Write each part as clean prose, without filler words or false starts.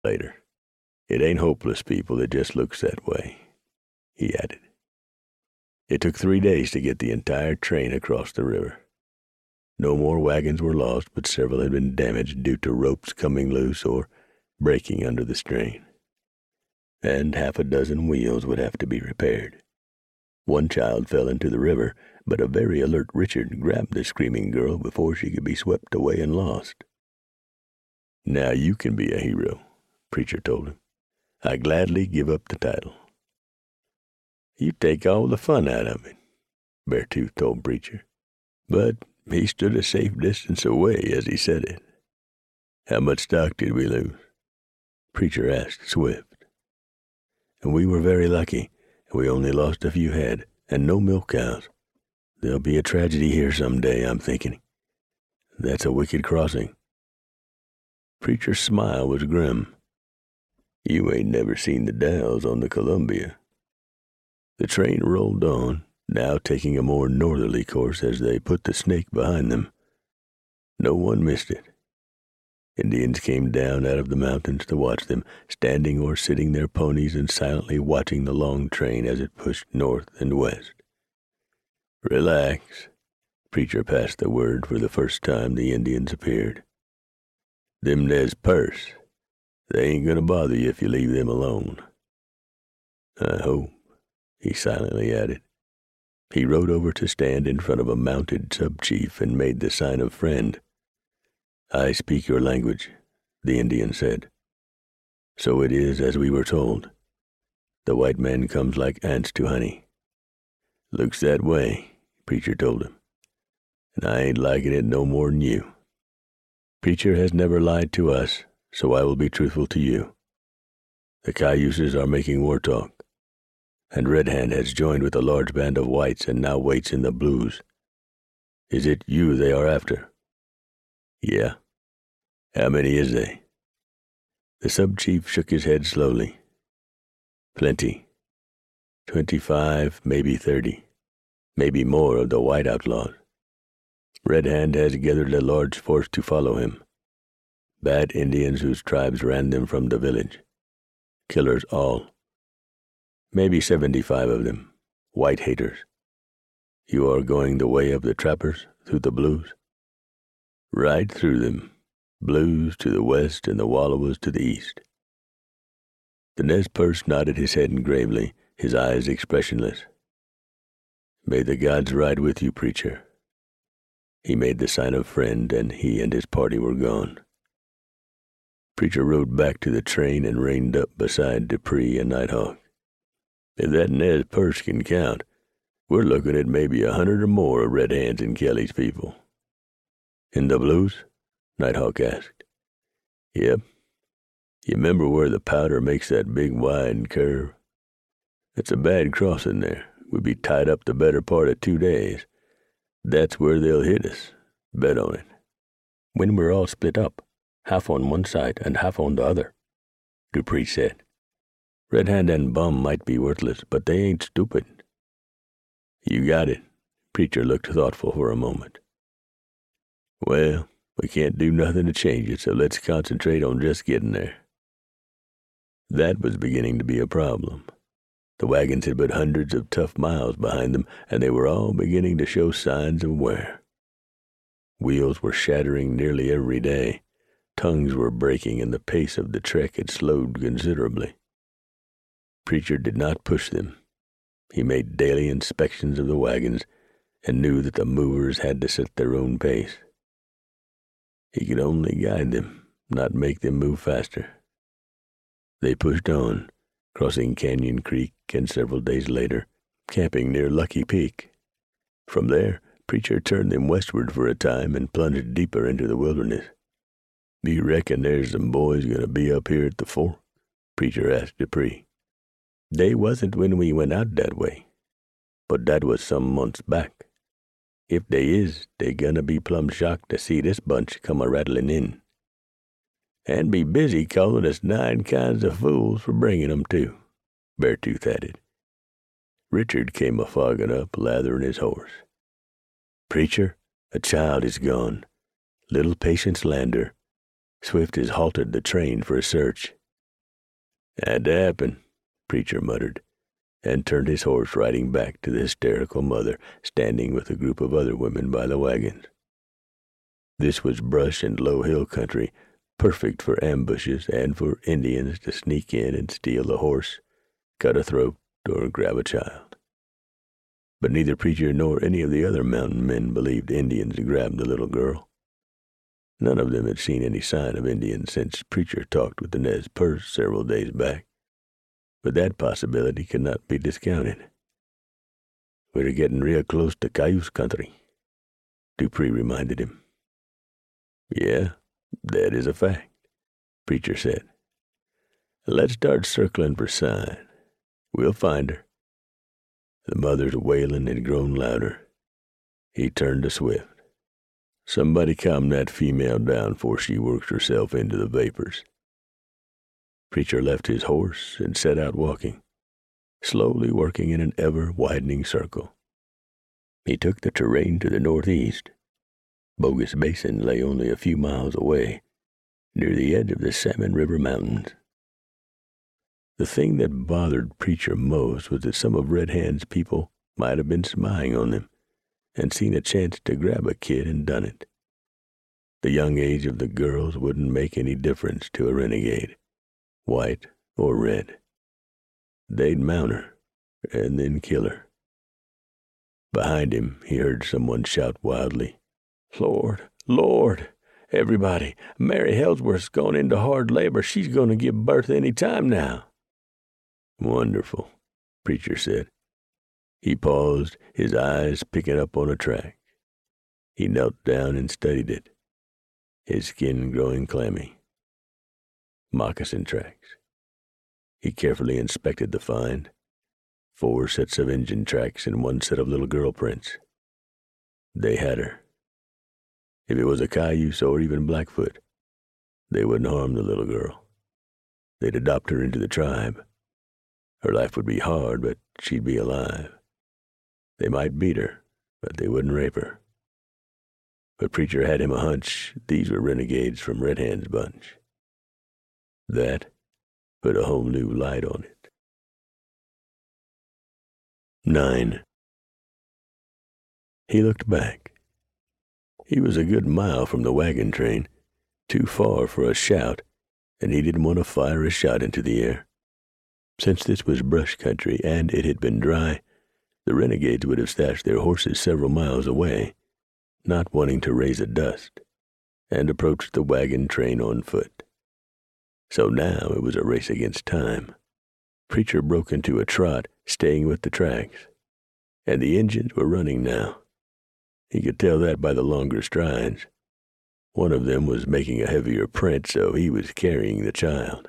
later. It ain't hopeless people that just looks that way, he added. It took 3 days to get the entire train across the river. No more wagons were lost, but several had been damaged due to ropes coming loose or breaking under the strain. And 6 wheels would have to be repaired. One child fell into the river, but a very alert Richard grabbed the screaming girl before she could be swept away and lost. "Now you can be a hero," Preacher told him. "I gladly give up the title." "You take all the fun out of it," Beartooth told Preacher. But he stood a safe distance away as he said it. "How much stock did we lose?" Preacher asked Swift. "We were very lucky. We only lost a few head, and no milk cows. There'll be a tragedy here some day, I'm thinking. That's a wicked crossing." Preacher's smile was grim. "You ain't never seen the Dalles on the Columbia." The train rolled on, now taking a more northerly course as they put the Snake behind them. No one missed it. Indians came down out of the mountains to watch them, standing or sitting their ponies and silently watching the long train as it pushed north and west. "Relax." Preacher passed the word for the first time the Indians appeared. "Them Nez Perce. They ain't gonna bother you if you leave them alone." "I hope," he silently added. He rode over to stand in front of a mounted sub-chief and made the sign of friend. "I speak your language," the Indian said. "So it is as we were told. The white man comes like ants to honey." "Looks that way," Preacher told him. "And I ain't liking it no more'n you." "Preacher has never lied to us, so I will be truthful to you. The Cayuses are making war talk, and Red Hand has joined with a large band of whites and now waits in the Blues. Is it you they are after?" "Yeah." "How many is they?" The sub-chief shook his head slowly. "Plenty. 25, maybe 30. Maybe more of the white outlaws. Red Hand has gathered a large force to follow him. Bad Indians whose tribes ran them from the village. Killers all. Maybe 75 of them. White haters. You are going the way of the trappers, through the Blues?" "Right through them. Blues to the west and the Wallowas to the east." The Nez Perce nodded his head gravely, his eyes expressionless. "May the gods ride with you, Preacher." He made the sign of friend, and he and his party were gone. Preacher rode back to the train and reined up beside Dupree and Nighthawk. "If that Nez Perce can count, we're looking at maybe 100 or more of Red Hand's and Kelly's people." "In the Blues?" Nighthawk asked. "Yep. You remember where the Powder makes that big wide curve? It's a bad crossing there. We'd be tied up the better part of 2 days. That's where they'll hit us. Bet on it." "When we're all split up, half on one side and half on the other," Dupree said. "Red Hand and Bum might be worthless, but they ain't stupid." "You got it." Preacher looked thoughtful for a moment. "Well, we can't do nothing to change it, so let's concentrate on just getting there." That was beginning to be a problem. The wagons had but hundreds of tough miles behind them, and they were all beginning to show signs of wear. Wheels were shattering nearly every day. Tongues were breaking, and the pace of the trek had slowed considerably. Preacher did not push them. He made daily inspections of the wagons and knew that the movers had to set their own pace. He could only guide them, not make them move faster. They pushed on, crossing Canyon Creek, and several days later, camping near Lucky Peak. From there, Preacher turned them westward for a time and plunged deeper into the wilderness. "Do you reckon there's some boys going to be up here at the Fork?" Preacher asked Dupree. "They wasn't when we went out that way, but that was some months back. If they is, they gonna be plumb shocked to see this bunch come a-rattling in. And be busy calling us 9 kinds of fools for bringing 'em too," Beartooth added. Richard came a-fogging up, lathering his horse. "Preacher, a child is gone. Little Patience Lander. Swift has halted the train for a search. Had to happen, Preacher muttered, and turned his horse riding back to the hysterical mother standing with a group of other women by the wagons. This was brush and low hill country, perfect for ambushes and for Indians to sneak in and steal a horse, cut a throat, or grab a child. But neither Preacher nor any of the other mountain men believed Indians grabbed the little girl. None of them had seen any sign of Indians since Preacher talked with the Nez Perce several days back, but that possibility could not be discounted. "We're getting real close to Cayuse country," Dupree reminded him. "Yeah, that is a fact," Preacher said. "Let's start circling for sign. We'll find her." The mother's wailing had grown louder. He turned to Swift. "Somebody calm that female down before she works herself into the vapors." Preacher left his horse and set out walking, slowly working in an ever-widening circle. He took the terrain to the northeast. Bogus Basin lay only a few miles away, near the edge of the Salmon River Mountains. The thing that bothered Preacher most was that some of Red Hand's people might have been spying on them and seen a chance to grab a kid and done it. The young age of the girls wouldn't make any difference to a renegade, white or red. They'd mount her and then kill her. Behind him, he heard someone shout wildly, "Lord, Lord, everybody, Mary Ellsworth's gone into hard labor. She's going to give birth any time now." "Wonderful," Preacher said. He paused, his eyes picking up on a track. He knelt down and studied it, his skin growing clammy. Moccasin tracks. He carefully inspected the find. 4 sets of engine tracks and 1 set of little girl prints. They had her. If it was a Cayuse or even Blackfoot, they wouldn't harm the little girl. They'd adopt her into the tribe. Her life would be hard, but she'd be alive. They might beat her, but they wouldn't rape her. But Preacher had him a hunch these were renegades from Red Hand's bunch. That put a whole new light on it. 9. He looked back. He was a good mile from the wagon train, too far for a shout, and he didn't want to fire a shot into the air. Since this was brush country and it had been dry, the renegades would have stashed their horses several miles away, not wanting to raise a dust, and approached the wagon train on foot. So now it was a race against time. Preacher broke into a trot, staying with the tracks, and the engines were running now. He could tell that by the longer strides. One of them was making a heavier print, so he was carrying the child.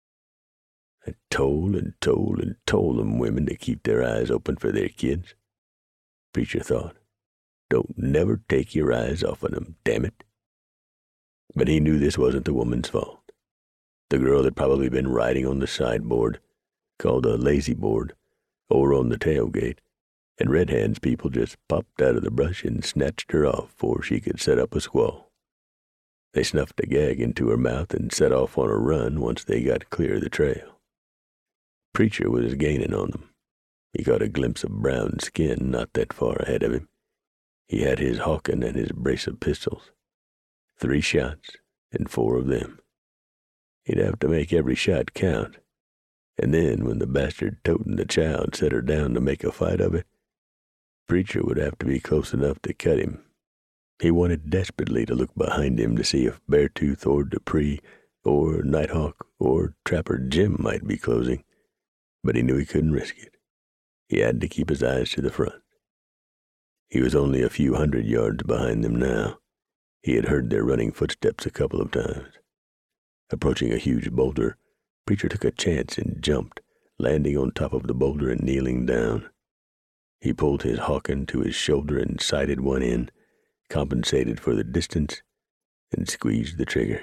I told and told and told them women to keep their eyes open for their kids, Preacher thought. Don't never take your eyes off of them, damn it. But he knew this wasn't the woman's fault. The girl had probably been riding on the sideboard, called a lazy board, or on the tailgate, and Red Hand's people just popped out of the brush and snatched her off before she could set up a squall. They snuffed a gag into her mouth and set off on a run once they got clear of the trail. Preacher was gaining on them. He caught a glimpse of brown skin not that far ahead of him. He had his Hawken and his brace of pistols. 3 shots, and 4 of them. He'd have to make every shot count, and then when the bastard toting the child set her down to make a fight of it, Preacher would have to be close enough to cut him. He wanted desperately to look behind him to see if Beartooth or Dupree or Nighthawk or Trapper Jim might be closing, but he knew he couldn't risk it. He had to keep his eyes to the front. He was only a few 100 yards behind them now. He had heard their running footsteps a couple of times. Approaching a huge boulder, Preacher took a chance and jumped, landing on top of the boulder and kneeling down. He pulled his Hawken to his shoulder and sighted one in, compensated for the distance, and squeezed the trigger.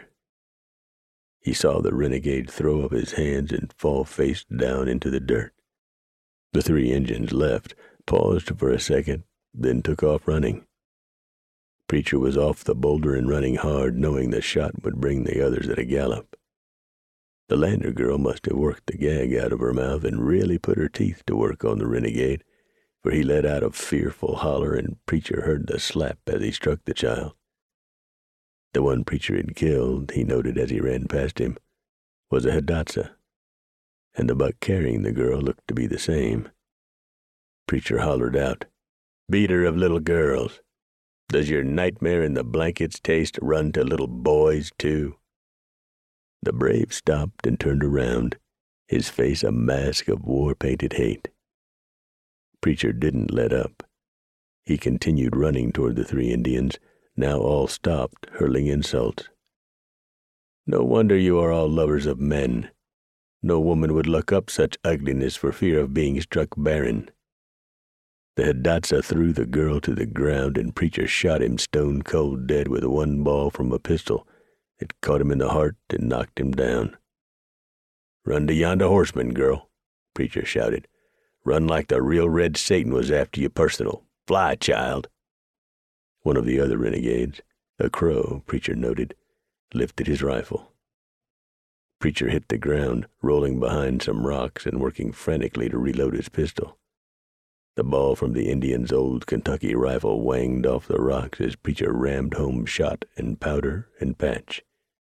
He saw the renegade throw up his hands and fall face down into the dirt. The 3 engines left, paused for a second, then took off running. Preacher was off the boulder and running hard, knowing the shot would bring the others at a gallop. The Lander girl must have worked the gag out of her mouth and really put her teeth to work on the renegade, for he let out a fearful holler, and Preacher heard the slap as he struck the child. The one Preacher had killed, he noted as he ran past him, was a Hidatsa, and the buck carrying the girl looked to be the same. Preacher hollered out, "Beater of little girls, does your nightmare in the blankets taste run to little boys, too?" The brave stopped and turned around, his face a mask of war-painted hate. Preacher didn't let up. He continued running toward the three Indians, now all stopped, hurling insults. "No wonder you are all lovers of men. No woman would look up such ugliness for fear of being struck barren." The Hidatsa threw the girl to the ground, and Preacher shot him stone cold dead with one ball from a pistol. It caught him in the heart and knocked him down. "Run to yonder horseman, girl," Preacher shouted. "Run like the real red Satan was after you personal. Fly, child." One of the other renegades, a Crow, Preacher noted, lifted his rifle. Preacher hit the ground, rolling behind some rocks and working frantically to reload his pistol. The ball from the Indian's old Kentucky rifle wanged off the rocks as Preacher rammed home shot and powder and patch.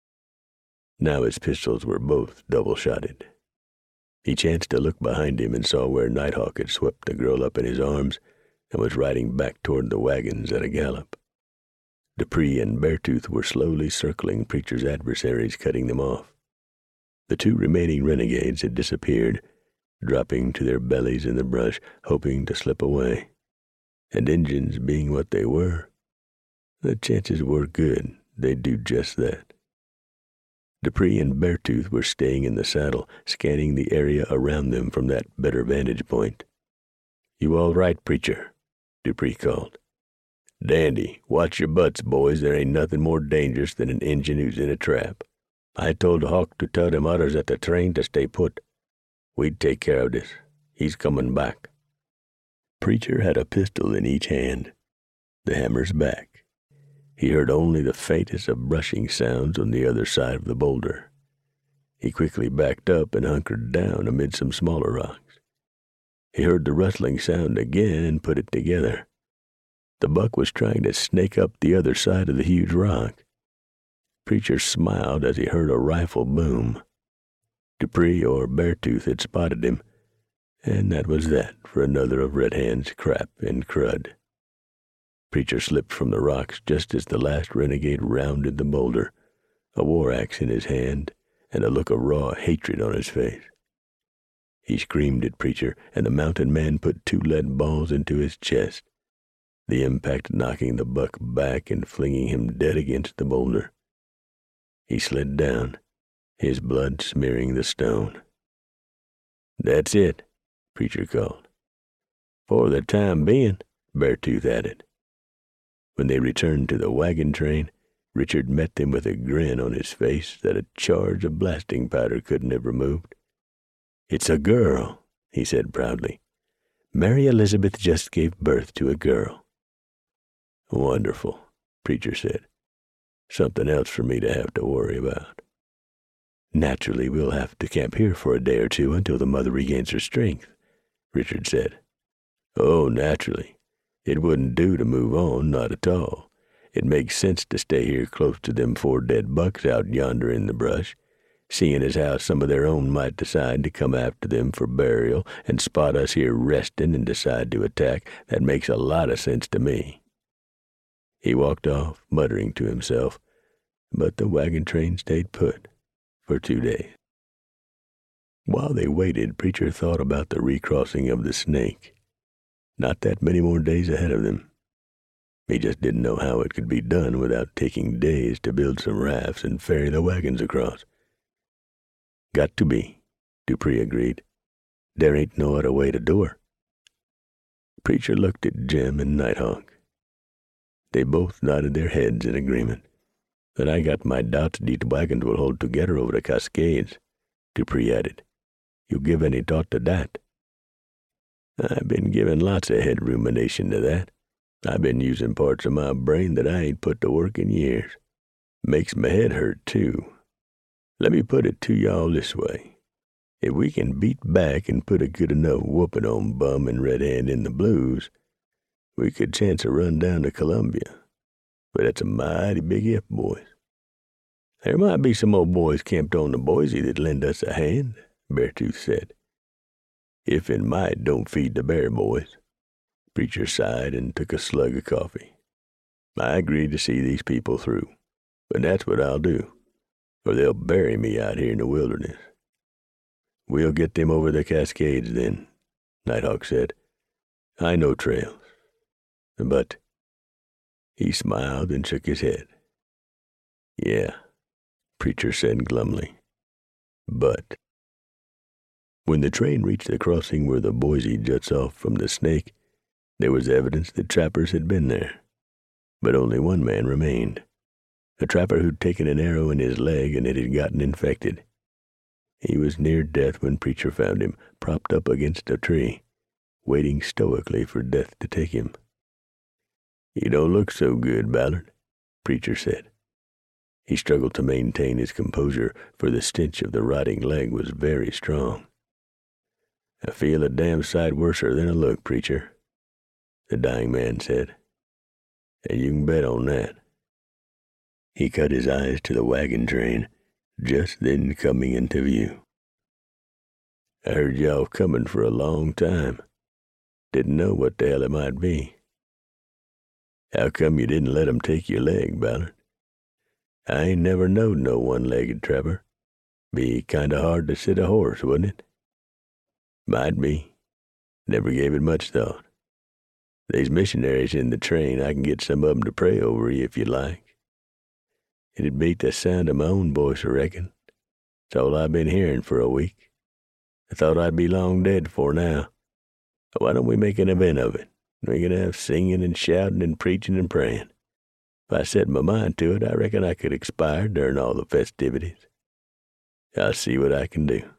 Now his pistols were both double-shotted. He chanced to look behind him and saw where Nighthawk had swept the girl up in his arms and was riding back toward the wagons at a gallop. Dupree and Beartooth were slowly circling Preacher's adversaries, cutting them off. The two remaining renegades had disappeared, dropping to their bellies in the brush, hoping to slip away. And Injuns being what they were, the chances were good they'd do just that. Dupree and Beartooth were staying in the saddle, scanning the area around them from that better vantage point. "You all right, Preacher?" Dupree called. "Dandy. Watch your butts, boys. There ain't nothing more dangerous than an Injun who's in a trap. I told Hawk to tell them others at the train to stay put. We'd take care of this. He's coming back." Preacher had a pistol in each hand, the hammers back. He heard only the faintest of brushing sounds on the other side of the boulder. He quickly backed up and hunkered down amid some smaller rocks. He heard the rustling sound again and put it together. The buck was trying to snake up the other side of the huge rock. Preacher smiled as he heard a rifle boom. Dupree or Beartooth had spotted him, and that was that for another of Red Hand's crap and crud. Preacher slipped from the rocks just as the last renegade rounded the boulder, a war axe in his hand and a look of raw hatred on his face. He screamed at Preacher, and the mounted man put 2 lead balls into his chest, the impact knocking the buck back and flinging him dead against the boulder. He slid down, his blood smearing the stone. "That's it," Preacher called. "For the time being," Beartooth added. When they returned to the wagon train, Richard met them with a grin on his face that a charge of blasting powder couldn't have removed. "It's a girl," he said proudly. "Mary Elizabeth just gave birth to a girl." "Wonderful," Preacher said. "Something else for me to have to worry about." "Naturally, we'll have to camp here for a day or two until the mother regains her strength," Richard said. "Oh, naturally. It wouldn't do to move on, not at all. It makes sense to stay here close to them 4 dead bucks out yonder in the brush, seeing as how some of their own might decide to come after them for burial and spot us here resting and decide to attack. That makes a lot of sense to me." He walked off, muttering to himself, but the wagon train stayed put for 2 days. While they waited, Preacher thought about the recrossing of the Snake. Not that many more days ahead of them. He just didn't know how it could be done without taking days to build some rafts and ferry the wagons across. "Got to be," Dupree agreed. "There ain't no other way to do her." Preacher looked at Jim and Nighthawk. They both nodded their heads in agreement. "But I got my doubts these wagons will hold together over the Cascades," Dupree added. "You give any thought to that?" "I've been giving lots of head rumination to that. I've been using parts of my brain that I ain't put to work in years. Makes my head hurt, too. Let me put it to y'all this way. If we can beat back and put a good enough whooping on Bum and Red Hand in the Blues, we could chance a run down to Columbia. But that's a mighty big if, boys. There might be some old boys camped on the Boise that lend us a hand, Beartooth said. If and might don't feed the bear, boys. Preacher sighed and took a slug of coffee. I agreed to see these people through, but that's what I'll do, or they'll bury me out here in the wilderness. We'll get them over the Cascades then, Nighthawk said. I know trails. But he smiled and shook his head. Yeah, Preacher said glumly. But when the train reached the crossing where the Boise juts off from the Snake, there was evidence that trappers had been there. But only one man remained, a trapper who'd taken an arrow in his leg and it had gotten infected. He was near death when Preacher found him propped up against a tree, waiting stoically for death to take him. You don't look so good, Ballard, Preacher said. He struggled to maintain his composure, for the stench of the rotting leg was very strong. I feel a damn sight worser than I look, Preacher, the dying man said. And you can bet on that. He cut his eyes to the wagon train, just then coming into view. I heard y'all coming for a long time. Didn't know what the hell it might be. How come you didn't let 'em take your leg, Ballard? I ain't never knowed no one-legged trapper. Be kinda hard to sit a horse, wouldn't it? Might be. Never gave it much thought. They's missionaries in the train. I can get some of 'em to pray over you if you like. It'd beat the sound of my own voice, I reckon. It's all I've been hearing for a week. I thought I'd be long dead for now. Why don't we make an event of it? We can have singing and shouting and preaching and praying. If I set my mind to it, I reckon I could expire during all the festivities. I'll see what I can do.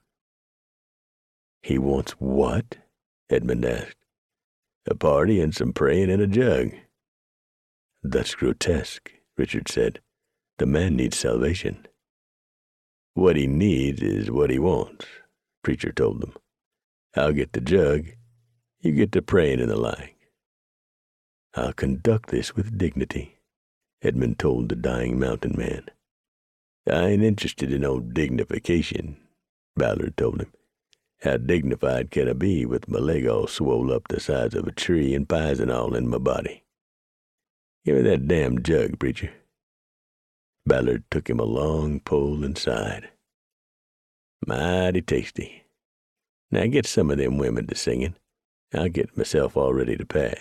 He wants what? Edmund asked. A party and some praying and a jug. That's grotesque, Richard said. The man needs salvation. What he needs is what he wants, Preacher told them. I'll get the jug. You get the praying and the like. I'll conduct this with dignity, Edmund told the dying mountain man. I ain't interested in no dignification, Ballard told him. How dignified can I be with my leg all swole up the size of a tree and pizen all in my body? Give me that damn jug, Preacher. Ballard took him a long pull and sighed. Mighty tasty. Now get some of them women to singing. I'll get myself all ready to pass.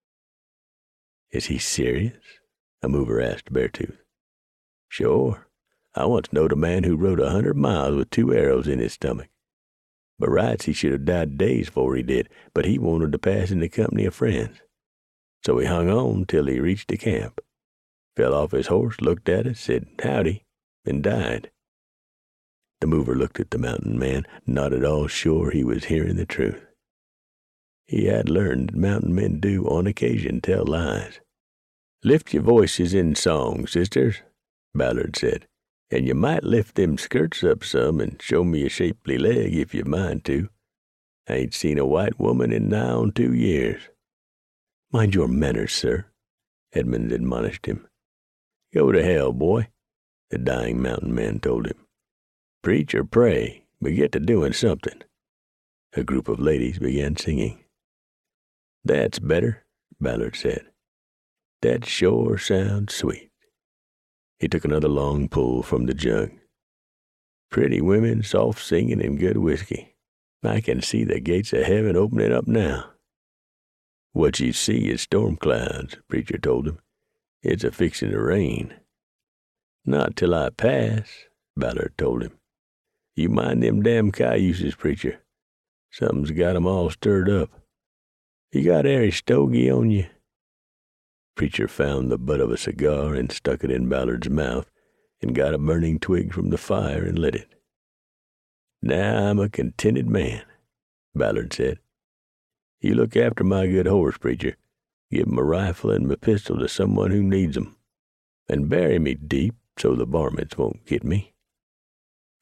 Is he serious? A mover asked Beartooth. Sure. I once knowed a man who rode 100 miles with 2 arrows in his stomach. By rights he should have died days before he did, but he wanted to pass in the company of friends. So he hung on till he reached the camp. Fell off his horse, looked at it, said howdy, and died. The mover looked at the mountain man, not at all sure he was hearing the truth. He had learned that mountain men do, on occasion, tell lies. Lift your voices in song, sisters, Ballard said, and you might lift them skirts up some and show me a shapely leg if you mind to. I ain't seen a white woman in nigh on 2 years. Mind your manners, sir, Edmund admonished him. Go to hell, boy, the dying mountain man told him. Preach or pray, but get to doing something. A group of ladies began singing. That's better, Ballard said. That sure sounds sweet. He took another long pull from the jug. Pretty women, soft singing, and good whiskey. I can see the gates of heaven opening up now. What you see is storm clouds, Preacher told him. It's a-fixin' to rain. Not till I pass, Ballard told him. You mind them damn cayuses, Preacher. Something's got 'em all stirred up. You got ary stogie on you? Preacher found the butt of a cigar and stuck it in Ballard's mouth and got a burning twig from the fire and lit it. Now I'm a contented man, Ballard said. You look after my good horse, Preacher. Give him a rifle and my pistol to someone who needs 'em, and bury me deep so the varmints won't get me.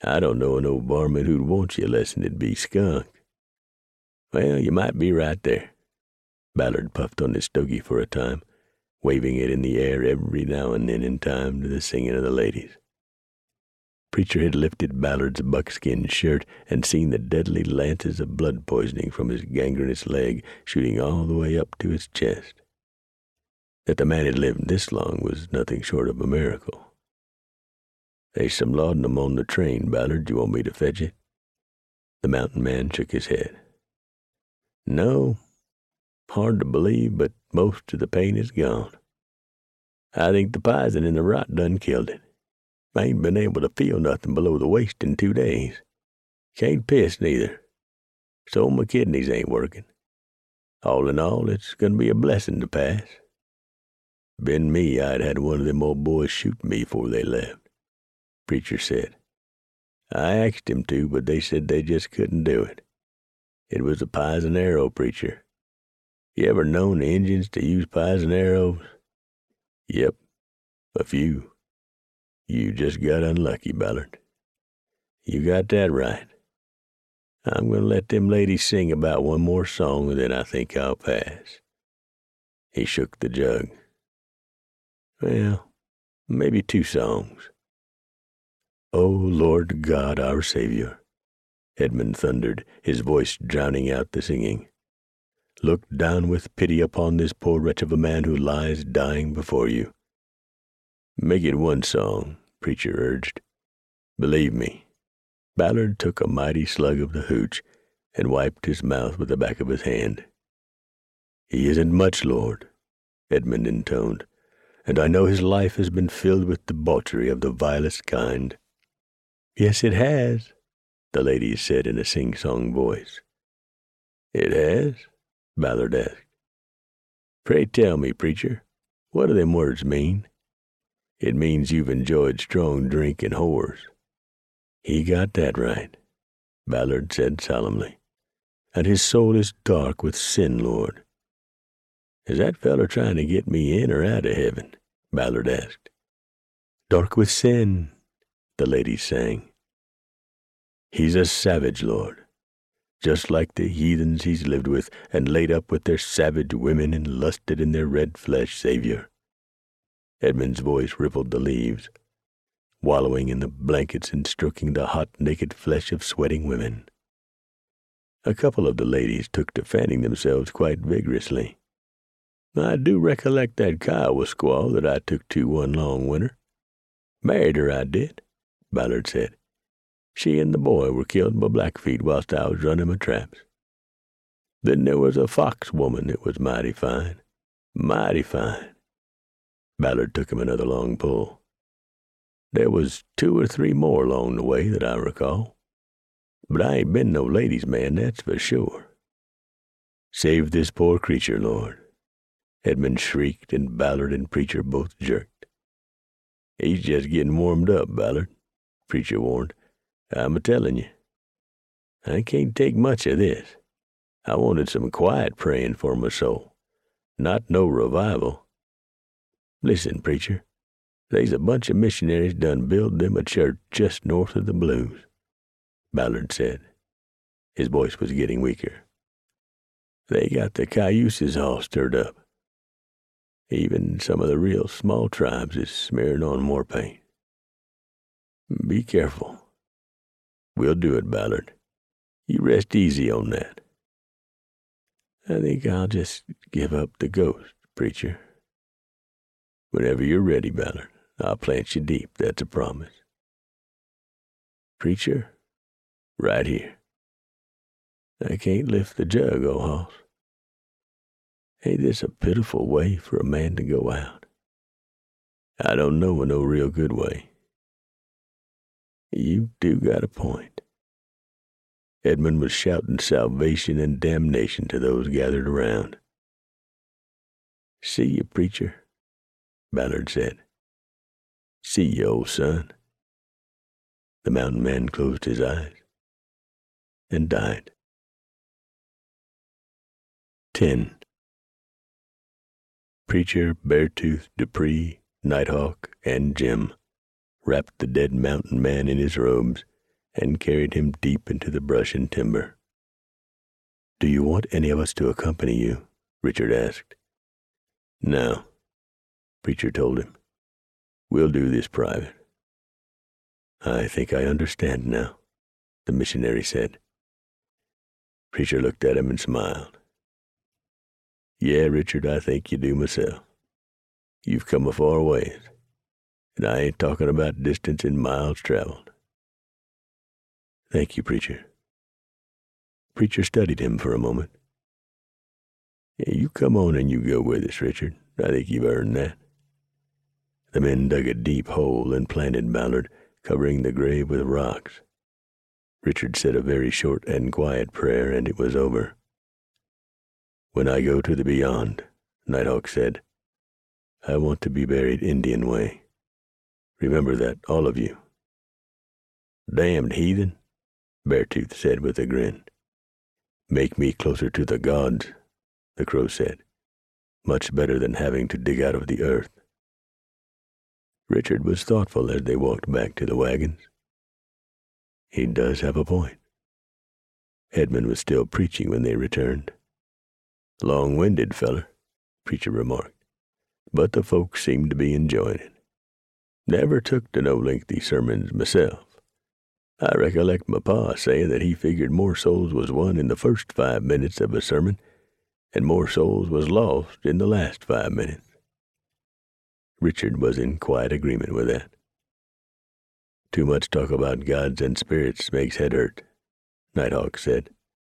I don't know an old varmint who'd want you less'n it'd be Skunk. Well, you might be right there. Ballard puffed on his stogie for a time, waving it in the air every now and then in time to the singing of the ladies. Preacher had lifted Ballard's buckskin shirt and seen the deadly lances of blood poisoning from his gangrenous leg shooting all the way up to his chest. That the man had lived this long was nothing short of a miracle. "There's some laudanum on the train, Ballard. Do you want me to fetch it?" The mountain man shook his head. "No. Hard to believe, but most of the pain is gone. I think the pison in the rot done killed it. I ain't been able to feel nothing below the waist in 2 days. Can't piss neither. So my kidneys ain't working. All in all, it's going to be a blessing to pass. Been me, I'd had one of them old boys shoot me before they left," Preacher said. "I asked him to, but they said they just couldn't do it. It was a pison arrow, Preacher. You ever known the Injuns to use pison arrows?" "Yep, a few. You just got unlucky, Ballard." "You got that right. I'm going to let them ladies sing about one more song, and then I think I'll pass." He shook the jug. "Well, maybe 2 songs. O Lord God, our Savior," Edmund thundered, his voice drowning out the singing. "Look down with pity upon this poor wretch of a man who lies dying before you." "Make it 1 song," Preacher urged. "Believe me." Ballard took a mighty slug of the hooch and wiped his mouth with the back of his hand. "He isn't much, Lord," Edmund intoned, "and I know his life has been filled with debauchery of the vilest kind." "Yes, it has," the ladies said in a sing-song voice. "It has?" Ballard asked. "Pray tell me, Preacher, what do them words mean?" "It means you've enjoyed strong drink and whores." "He got that right," Ballard said solemnly. "And his soul is dark with sin, Lord." "Is that feller trying to get me in or out of heaven?" Ballard asked. "Dark with sin," the ladies sang. "He's a savage, Lord, just like the heathens he's lived with and laid up with their savage women and lusted in their red flesh, Savior." Edmund's voice rippled the leaves, wallowing in the blankets and stroking the hot, naked flesh of sweating women. A couple of the ladies took to fanning themselves quite vigorously. "I do recollect that Kiowa squaw that I took to one long winter. Married her, I did," Ballard said. "She and the boy were killed by Blackfeet whilst I was running my traps. Then there was a Fox woman that was mighty fine. Mighty fine." Ballard took him another long pull. "There was 2 or 3 more along the way that I recall. But I ain't been no ladies' man, that's for sure." "Save this poor creature, Lord," Edmund shrieked, and Ballard and Preacher both jerked. "He's just getting warmed up, Ballard," Preacher warned. "I'm a-telling you. I can't take much of this. I wanted some quiet praying for my soul, not no revival. Listen, Preacher, they's a bunch of missionaries done build them a church just north of the Blues," Ballard said. His voice was getting weaker. "They got the Cayuses all stirred up. Even some of the real small tribes is smearing on more paint. Be careful. We'll do it, Ballard. You rest easy on that." "I think I'll just give up the ghost, Preacher." "Whenever you're ready, Ballard, I'll plant you deep, that's a promise." "Preacher, right here. I can't lift the jug, old hoss. Ain't this a pitiful way for a man to go out?" "I don't know no real good way." "You do got a point." Edmund was shouting salvation and damnation to those gathered around. "See you, Preacher," Ballard said. "See you, old son." The mountain man closed his eyes and died. 10. Preacher, Beartooth, Dupree, Nighthawk, and Jim wrapped the dead mountain man in his robes and carried him deep into the brush and timber. "Do you want any of us to accompany you?" Richard asked. "No," Preacher told him. "We'll do this private." "I think I understand now," the missionary said. Preacher looked at him and smiled. "Yeah, Richard, I think you do myself. You've come a far ways, and I ain't talking about distance in miles traveled." "Thank you, Preacher." Preacher studied him for a moment. "Yeah, you come on and you go with us, Richard. I think you've earned that." The men dug a deep hole and planted Ballard, covering the grave with rocks. Richard said a very short and quiet prayer, and it was over. "When I go to the beyond," Nighthawk said, "I want to be buried Indian way. Remember that, all of you." "Damned heathen," Beartooth said with a grin. "Make me closer to the gods," the Crow said. "Much better than having to dig out of the earth." Richard was thoughtful as they walked back to the wagons. He does have a point. Edmund was still preaching when they returned. "Long-winded feller," Preacher remarked, "but the folks seemed to be enjoying it. Never took to no lengthy sermons myself. I recollect my pa saying that he figured more souls was won in the first 5 minutes of a sermon, and more souls was lost in the last 5 minutes." Richard was in quiet agreement with that. "Too much talk about gods and spirits makes head hurt," Nighthawk said.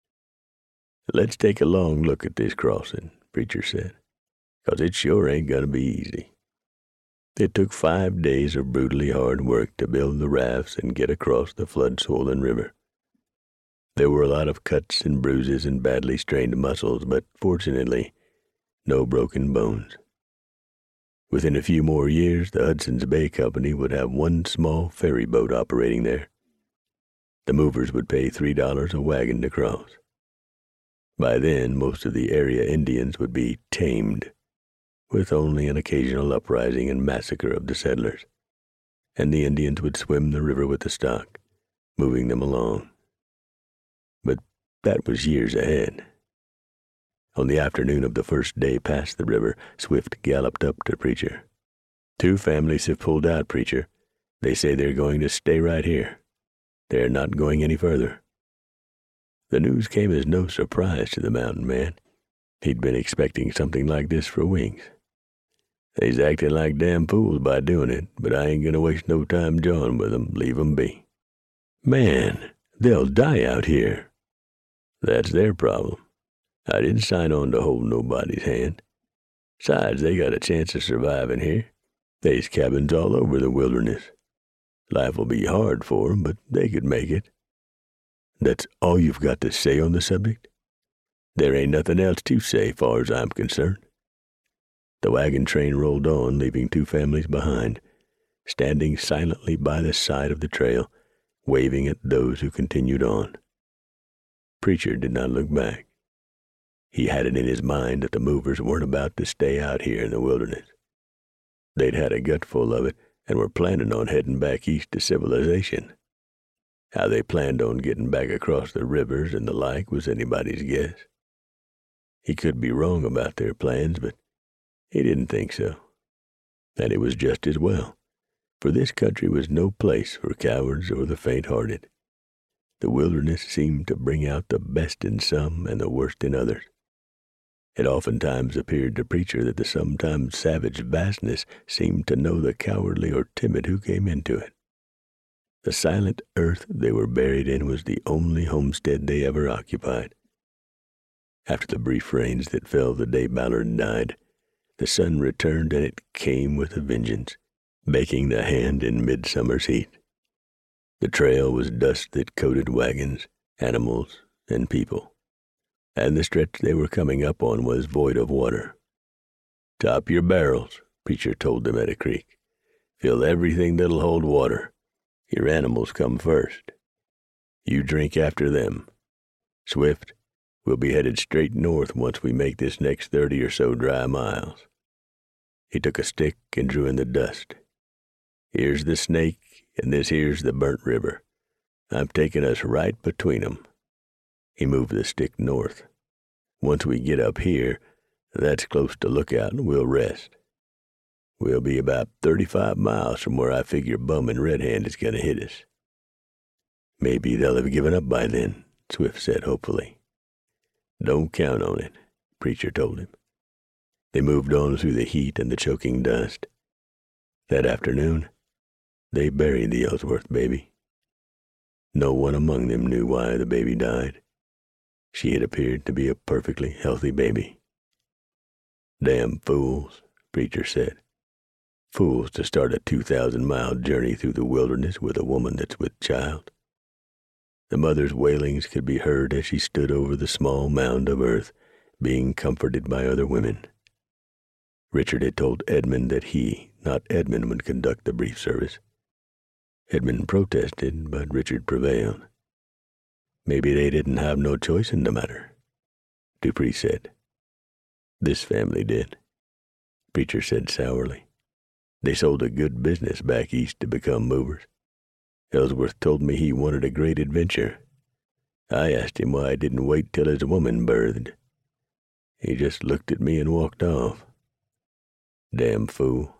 "Let's take a long look at this crossing," Preacher said, "'cause it sure ain't gonna be easy." It took 5 days of brutally hard work to build the rafts and get across the flood-swollen river. There were a lot of cuts and bruises and badly strained muscles, but fortunately, no broken bones. Within a few more years, the Hudson's Bay Company would have one small ferry boat operating there. The movers would pay $3 a wagon to cross. By then, most of the area Indians would be tamed, with only an occasional uprising and massacre of the settlers, and the Indians would swim the river with the stock, moving them along. But that was years ahead. On the afternoon of the first day past the river, Swift galloped up to Preacher. "2 families have pulled out, Preacher. They say they're going to stay right here. They're not going any further." The news came as no surprise to the mountain man. He'd been expecting something like this for weeks. "They's acting like damn fools by doing it, but I ain't gonna waste no time jawing with 'em. Leave 'em be." "Man, they'll die out here." "That's their problem. I didn't sign on to hold nobody's hand. Besides, they got a chance of surviving here. They's cabins all over the wilderness. Life will be hard for 'em, but they could make it." "That's all you've got to say on the subject?" "There ain't nothing else to say, far as I'm concerned." The wagon train rolled on, leaving 2 families behind, standing silently by the side of the trail, waving at those who continued on. Preacher did not look back. He had it in his mind that the movers weren't about to stay out here in the wilderness. They'd had a gutful of it and were planning on heading back east to civilization. How they planned on getting back across the rivers and the like was anybody's guess. He could be wrong about their plans, but he didn't think so. And it was just as well, for this country was no place for cowards or the faint-hearted. The wilderness seemed to bring out the best in some and the worst in others. It oftentimes appeared to Preacher that the sometimes savage vastness seemed to know the cowardly or timid who came into it. The silent earth they were buried in was the only homestead they ever occupied. After the brief rains that fell the day Ballard died, the sun returned, and it came with a vengeance, baking the hand in midsummer's heat. The trail was dust that coated wagons, animals, and people, and the stretch they were coming up on was void of water. "Top your barrels," Preacher told them at a creek. "Fill everything that'll hold water. Your animals come first. You drink after them. Swift, we'll be headed straight north once we make this next 30 or so dry miles." He took a stick and drew in the dust. "Here's the Snake, and this here's the Burnt River. I'm taking us right between 'em." He moved the stick north. "Once we get up here, that's close to Lookout, and we'll rest. We'll be about 35 miles from where I figure Bum and Red Hand is going to hit us." "Maybe they'll have given up by then," Swift said hopefully. "Don't count on it," Preacher told him. They moved on through the heat and the choking dust. That afternoon, they buried the Ellsworth baby. No one among them knew why the baby died. She had appeared to be a perfectly healthy baby. "Damn fools," Preacher said. "Fools to start a 2,000-mile journey through the wilderness with a woman that's with child." The mother's wailings could be heard as she stood over the small mound of earth, being comforted by other women. Richard had told Edmund that he, not Edmund, would conduct the brief service. Edmund protested, but Richard prevailed. "Maybe they didn't have no choice in the matter," Dupree said. "This family did," Preacher said sourly. "They sold a good business back east to become movers. Ellsworth told me he wanted a great adventure. I asked him why he didn't wait till his woman birthed. He just looked at me and walked off. Damn fool."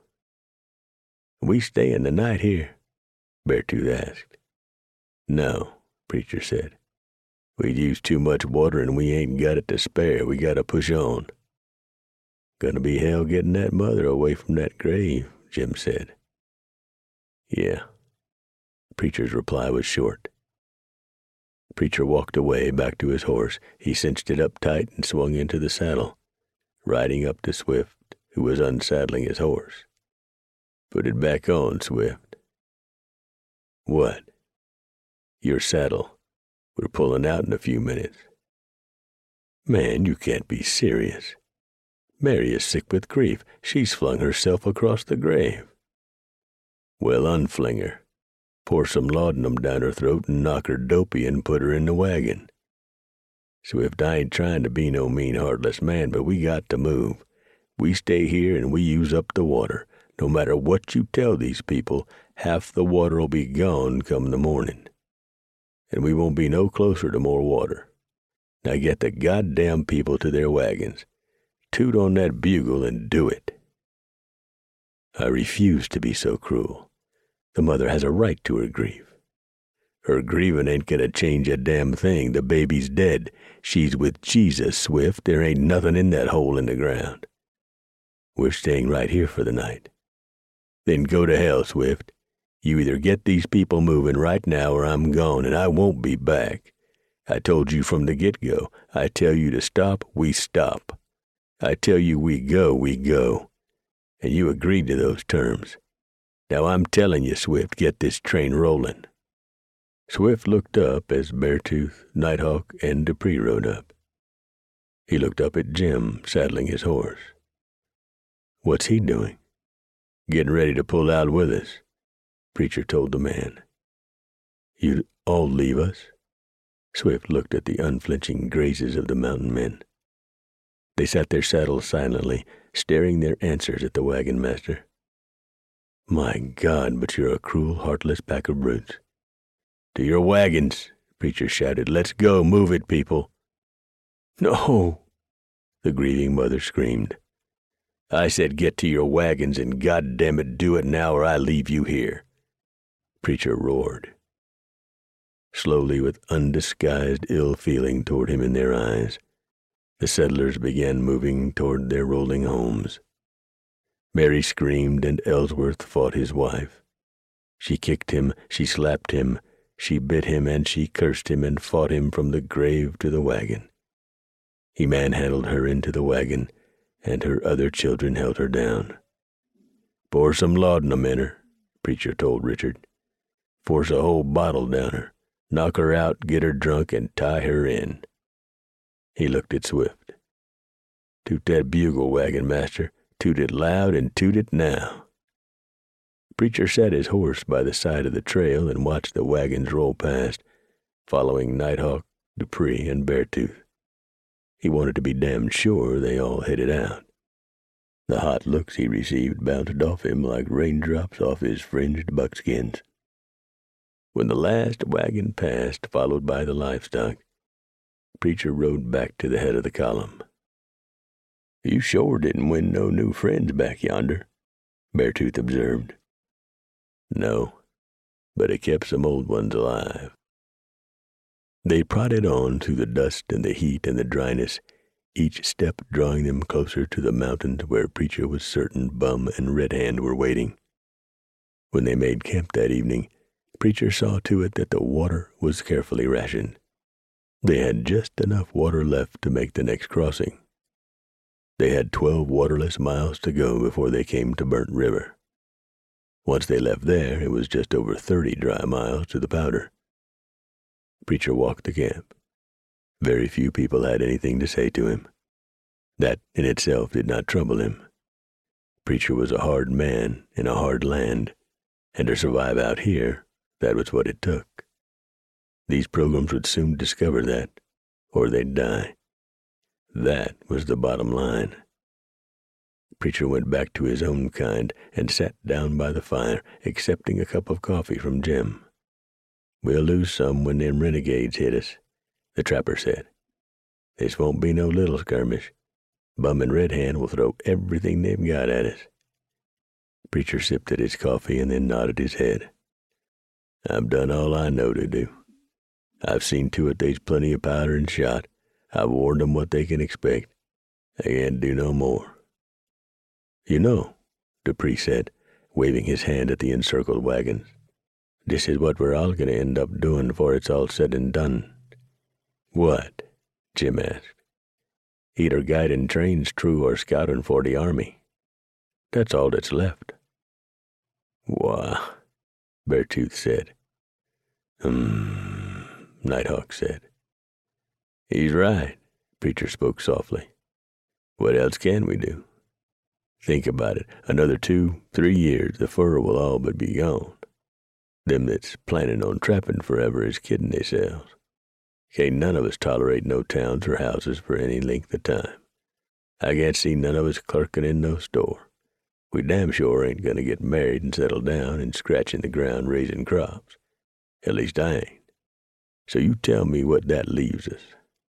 "We stayin' the night here?" Beartooth asked. "No," Preacher said. "We'd used too much water and we ain't got it to spare. We gotta push on." "Gonna be hell getting that mother away from that grave," Jim said. "Yeah." Preacher's reply was short. Preacher walked away back to his horse. He cinched it up tight and swung into the saddle, riding up to Swift, who was unsaddling his horse. "Put it back on, Swift." "What?" "Your saddle. We're pulling out in a few minutes." "Man, you can't be serious. Mary is sick with grief. She's flung herself across the grave." "Well, unfling her. Pour some laudanum down her throat and knock her dopey and put her in the wagon. Swift, I ain't trying to be no mean, heartless man, but we got to move. We stay here and we use up the water. No matter what you tell these people, half the water'll be gone come the morning. And we won't be no closer to more water. Now get the goddamn people to their wagons. Toot on that bugle and do it." "I refuse to be so cruel. The mother has a right to her grief." "Her grieving ain't gonna change a damn thing. The baby's dead. She's with Jesus, Swift. There ain't nothing in that hole in the ground." "We're staying right here for the night." "Then go to hell, Swift. You either get these people moving right now or I'm gone, and I won't be back. I told you from the get-go. I tell you to stop, we stop. I tell you we go, we go. And you agreed to those terms. Now I'm telling you, Swift, get this train rolling." Swift looked up as Beartooth, Nighthawk, and Dupree rode up. He looked up at Jim, saddling his horse. "What's he doing?" "Getting ready to pull out with us," Preacher told the man. "You'd all leave us?" Swift looked at the unflinching graces of the mountain men. They sat their saddles silently, staring their answers at the wagon master. "My God, but you're a cruel, heartless pack of brutes." "To your wagons," Preacher shouted. "Let's go. Move it, people." "No," the grieving mother screamed. "I said get to your wagons, and goddamn it, do it now or I leave you here," Preacher roared. Slowly, with undisguised ill feeling toward him in their eyes, the settlers began moving toward their rolling homes. Mary screamed, and Ellsworth fought his wife. She kicked him, she slapped him, she bit him, and she cursed him and fought him from the grave to the wagon. He manhandled her into the wagon, and her other children held her down. "Pour some laudanum in her," Preacher told Richard. "Force a whole bottle down her. Knock her out, get her drunk, and tie her in." He looked at Swift. "Toot that bugle, wagon master. Toot it loud and toot it now." Preacher sat his horse by the side of the trail and watched the wagons roll past, following Nighthawk, Dupree, and Beartooth. He wanted to be damned sure they all headed out. The hot looks he received bounced off him like raindrops off his fringed buckskins. When the last wagon passed, followed by the livestock, Preacher rode back to the head of the column. "You sure didn't win no new friends back yonder," Beartooth observed. "No, but it kept some old ones alive." They prodded on through the dust and the heat and the dryness, each step drawing them closer to the mountains where Preacher was certain Bum and Red Hand were waiting. When they made camp that evening, Preacher saw to it that the water was carefully rationed. They had just enough water left to make the next crossing. They had 12 waterless miles to go before they came to Burnt River. Once they left there, it was just over 30 dry miles to the Powder. Preacher walked the camp. Very few people had anything to say to him. That in itself did not trouble him. Preacher was a hard man in a hard land, and to survive out here, that was what it took. These pilgrims would soon discover that, or they'd die. That was the bottom line. Preacher went back to his own kind and sat down by the fire, accepting a cup of coffee from Jim. "We'll lose some when them renegades hit us," the trapper said. "This won't be no little skirmish. Bum and Red Hand will throw everything they've got at us." Preacher sipped at his coffee and then nodded his head. "I've done all I know to do. I've seen to it there's plenty of powder and shot. I've warned them what they can expect. They can't do no more." "You know," Dupree said, waving his hand at the encircled wagons, "this is what we're all going to end up doing before it's all said and done." "What?" Jim asked. "Either guiding trains through or scouting for the army. That's all that's left." "Wah," Beartooth said. Nighthawk said. "He's right," Preacher spoke softly. "What else can we do? Think about it. Another 2-3 years, the fur will all but be gone. Them that's planning on trapping forever is kidding theyselves. Can't none of us tolerate no towns or houses for any length of time. I can't see none of us clerking in no store. We damn sure ain't gonna get married and settle down and scratch in the ground raising crops. At least I ain't. So you tell me what that leaves us."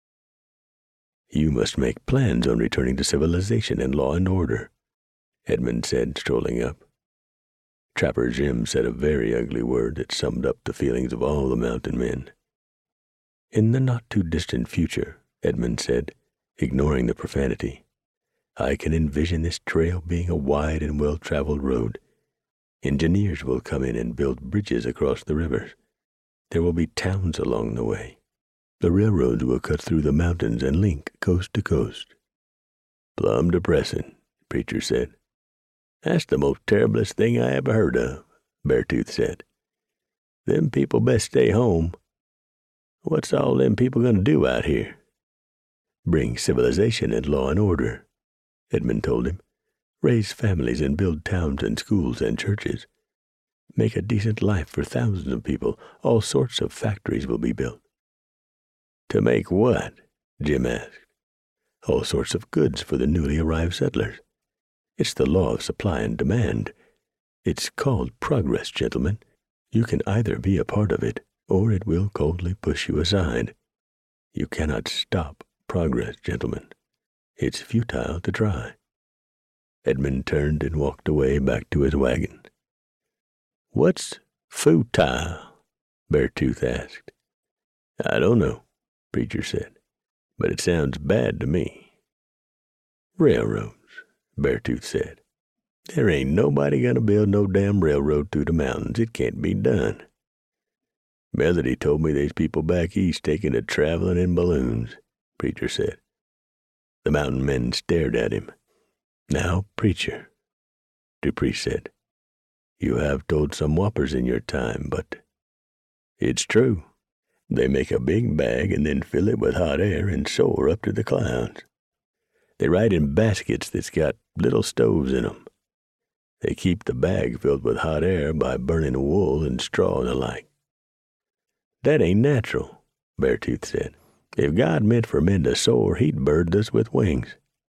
"You must make plans on returning to civilization and law and order," Edmund said, strolling up. Trapper Jim said a very ugly word that summed up the feelings of all the mountain men. "In the not-too-distant future," Edmund said, ignoring the profanity, "I can envision this trail being a wide and well-traveled road. Engineers will come in and build bridges across the rivers. There will be towns along the way. The railroads will cut through the mountains and link coast to coast." "Plumb depressing," Preacher said. "That's the most terriblest thing I ever heard of," Beartooth said. "Them people best stay home. What's all them people gonna do out here?" "Bring civilization and law and order," Edmund told him. "Raise families and build towns and schools and churches. Make a decent life for thousands of people. All sorts of factories will be built." "To make what?" Jim asked. "All sorts of goods for the newly arrived settlers. It's the law of supply and demand. It's called progress, gentlemen. You can either be a part of it, or it will coldly push you aside. You cannot stop progress, gentlemen. It's futile to try." Edmund turned and walked away back to his wagon. "What's futile?" Beartooth asked. "I don't know," Preacher said, "but it sounds bad to me." "Railroads," Beartooth said. "There ain't nobody gonna build no damn railroad through the mountains. It can't be done." "Melody told me there's people back east taking to traveling in balloons," Preacher said. The mountain men stared at him. "Now, Preacher," Dupree said, "you have told some whoppers in your time, but it's true. They make a big bag and then fill it with hot air and soar up to the clouds. They ride in baskets that's got little stoves in 'em. They keep the bag filled with hot air by burning wool and straw and the like." "That ain't natural," Beartooth said. "If God meant for men to soar, he'd bird us with wings."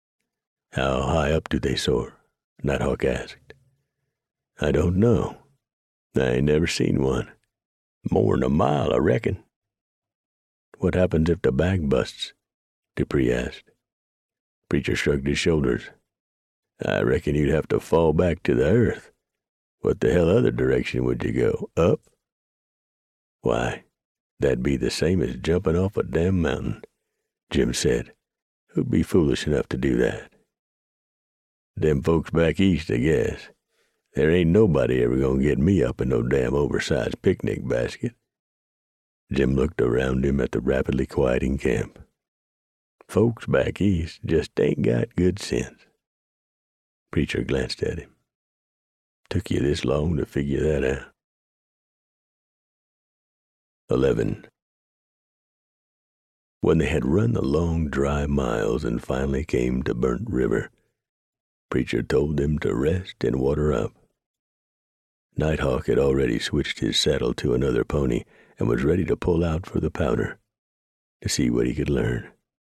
"How high up do they soar?" Nighthawk asked. "I don't know. I ain't never seen one. More'n a mile, I reckon. What happens if the bag busts? Dupree asked. Preacher shrugged his shoulders. I reckon you'd have to fall back to the earth. What the hell other direction would you go? Up? Why, that'd be the same as jumping off a damn mountain, Jim said. Who'd be foolish enough to do that? Them folks back east, I guess. There ain't nobody ever gonna get me up in no damn oversized picnic basket. Jim looked around him at the rapidly quieting camp. Folks back east just ain't got good sense. Preacher glanced at him. Took you this long to figure that out? 11. When they had run the long, dry miles and finally came to Burnt River, Preacher told them to rest and water up. Nighthawk had already switched his saddle to another pony and was ready to pull out for the Powder to see what he could learn.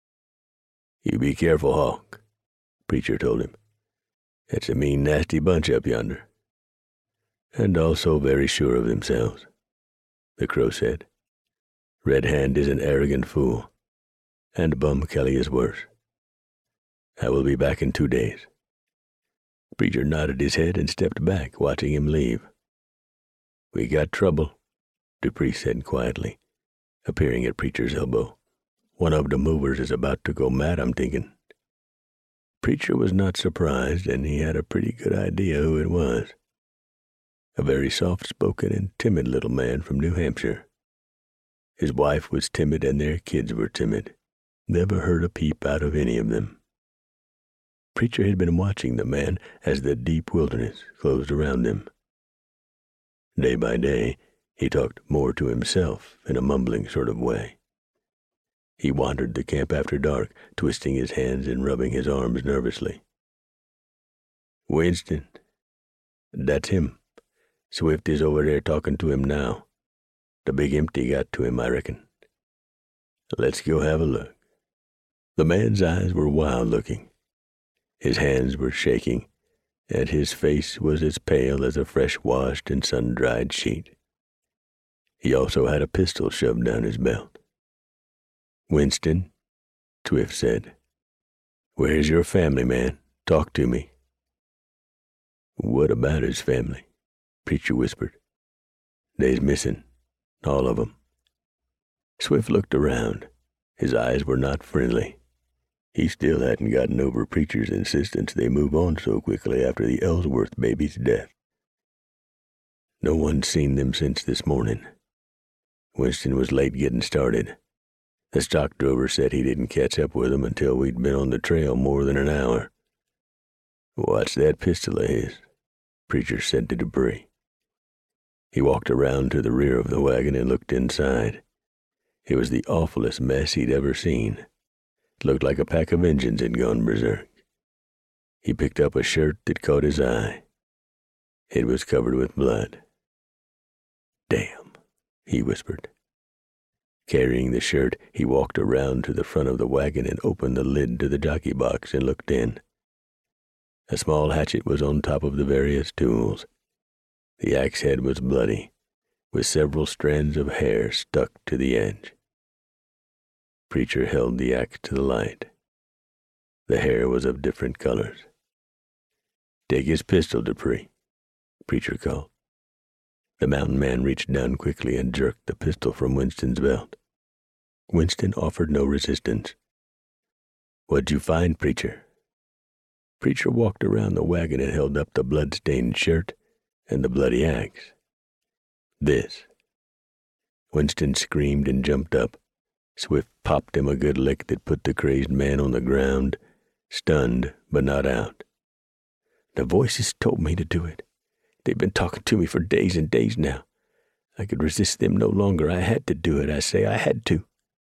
You be careful, Hawk, Preacher told him. It's a mean, nasty bunch up yonder. And also very sure of themselves, the Crow said. Red Hand is an arrogant fool, and Bum Kelly is worse. I will be back in 2 days. Preacher nodded his head and stepped back, watching him leave. We got trouble, Dupree said quietly, appearing at Preacher's elbow. One of the movers is about to go mad, I'm thinking. Preacher was not surprised, and he had a pretty good idea who it was. A very soft-spoken and timid little man from New Hampshire. His wife was timid, and their kids were timid. Never heard a peep out of any of them. Preacher had been watching the man as the deep wilderness closed around them. Day by day, he talked more to himself in a mumbling sort of way. He wandered the camp after dark, twisting his hands and rubbing his arms nervously. Winston, that's him. Swift is over there talking to him now. The big empty got to him, I reckon. Let's go have a look. The man's eyes were wild-looking. His hands were shaking, and his face was as pale as a fresh-washed and sun-dried sheet. He also had a pistol shoved down his belt. Winston, Swift said, where's your family, man? Talk to me. What about his family? Preacher whispered. They's missing, all of 'em. Swift looked around. His eyes were not friendly. He still hadn't gotten over Preacher's insistence they move on so quickly after the Ellsworth baby's death. No one's seen them since this morning. Winston was late getting started. The stock drover said he didn't catch up with them until we'd been on the trail more than an hour. What's that pistol of his? Preacher said to Dupree. He walked around to the rear of the wagon and looked inside. It was the awfulest mess he'd ever seen. It looked like a pack of Injuns had gone berserk. He picked up a shirt that caught his eye. It was covered with blood. Damn, he whispered. Carrying the shirt, he walked around to the front of the wagon and opened the lid to the jockey box and looked in. A small hatchet was on top of the various tools. The axe head was bloody, with several strands of hair stuck to the edge. Preacher held the axe to the light. The hair was of different colors. Take his pistol, Dupree, Preacher called. The mountain man reached down quickly and jerked the pistol from Winston's belt. Winston offered no resistance. What'd you find, Preacher? Preacher walked around the wagon and held up the blood-stained shirt and the bloody axe. This. Winston screamed and jumped up. Swift popped him a good lick that put the crazed man on the ground, stunned but not out. The voices told me to do it. They've been talking to me for days and days now. I could resist them no longer. I had to do it. I say I had to.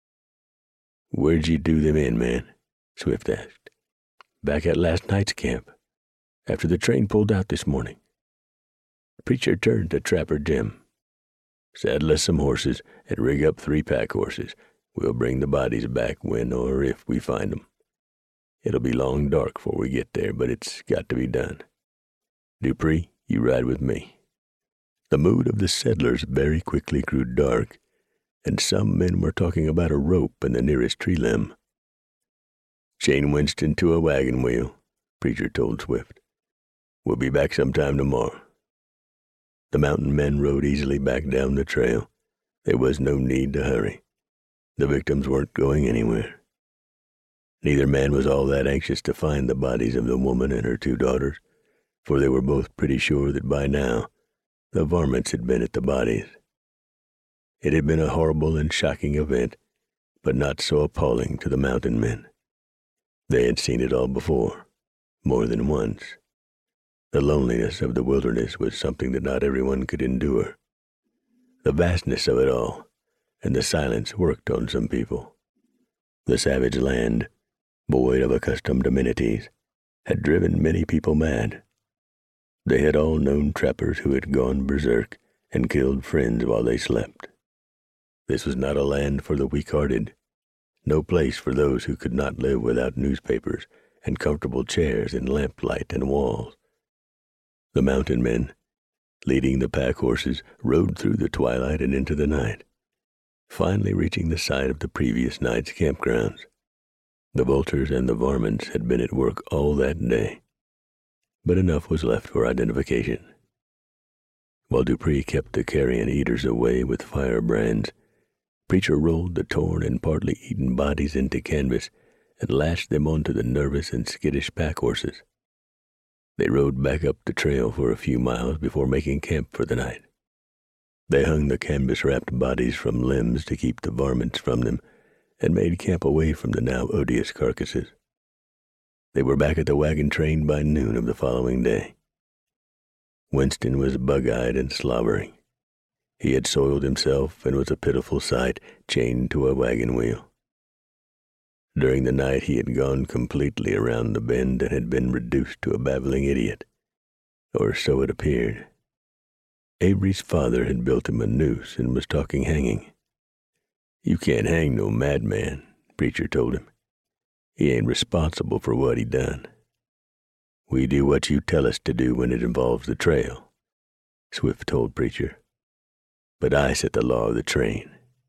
Where'd you do them in, man? Swift asked. Back at last night's camp, after the train pulled out this morning. Preacher turned to Trapper Jim. Saddle us some horses and rig up 3 pack horses. We'll bring the bodies back when or if we find them. It'll be long dark before we get there, but it's got to be done. Dupree, you ride with me. The mood of the settlers very quickly grew dark, and some men were talking about a rope in the nearest tree limb. "Chain Winston to a wagon wheel," Preacher told Swift. "We'll be back sometime tomorrow." The mountain men rode easily back down the trail. There was no need to hurry. The victims weren't going anywhere. Neither man was all that anxious to find the bodies of the woman and her 2 daughters, for they were both pretty sure that by now the varmints had been at the bodies. It had been a horrible and shocking event, but not so appalling to the mountain men. They had seen it all before, more than once. The loneliness of the wilderness was something that not everyone could endure. The vastness of it all and the silence worked on some people. The savage land, void of accustomed amenities, had driven many people mad. They had all known trappers who had gone berserk and killed friends while they slept. This was not a land for the weak-hearted, no place for those who could not live without newspapers and comfortable chairs and lamplight and walls. The mountain men, leading the pack horses, rode through the twilight and into the night, finally reaching the site of the previous night's campgrounds. The vultures and the varmints had been at work all that day, but enough was left for identification. While Dupree kept the carrion eaters away with firebrands, Preacher rolled the torn and partly eaten bodies into canvas and lashed them onto the nervous and skittish pack horses. They rode back up the trail for a few miles before making camp for the night. They hung the canvas-wrapped bodies from limbs to keep the varmints from them and made camp away from the now odious carcasses. They were back at the wagon train by noon of the following day. Winston was bug-eyed and slobbering. He had soiled himself and was a pitiful sight, chained to a wagon wheel. During the night he had gone completely around the bend and had been reduced to a babbling idiot, or so it appeared. Avery's father had built him a noose and was talking hanging. "You can't hang no madman," Preacher told him. "He ain't responsible for what he done." "We do what you tell us to do when it involves the trail," Swift told Preacher. "But I set the law of the train."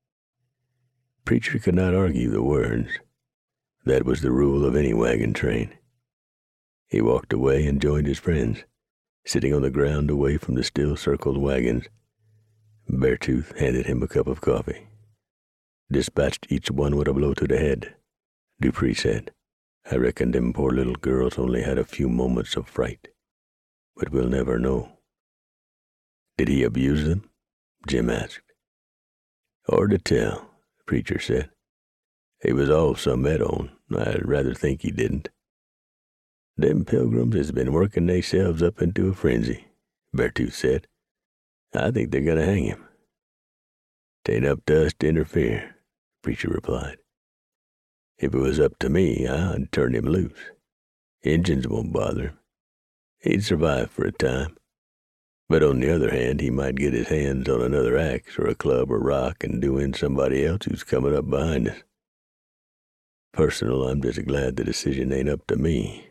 Preacher could not argue the words. That was the rule of any wagon train. He walked away and joined his friends, sitting on the ground away from the still circled wagons. Beartooth handed him a cup of coffee. "Dispatched each one with a blow to the head," Dupree said. "I reckon them poor little girls only had a few moments of fright, but we'll never know." "Did he abuse them?" Jim asked. "Hard to tell," Preacher said. "He was all some et on. I'd rather think he didn't." "Them pilgrims has been working theyselves up into a frenzy," Beartooth said. "I think they're going to hang him." "'Tain't up to us to interfere," Preacher replied. "If it was up to me, I'd turn him loose. Injuns won't bother him. He'd survive for a time. But on the other hand, he might get his hands on another axe or a club or rock and do in somebody else who's coming up behind us. Personal, I'm just glad the decision ain't up to me."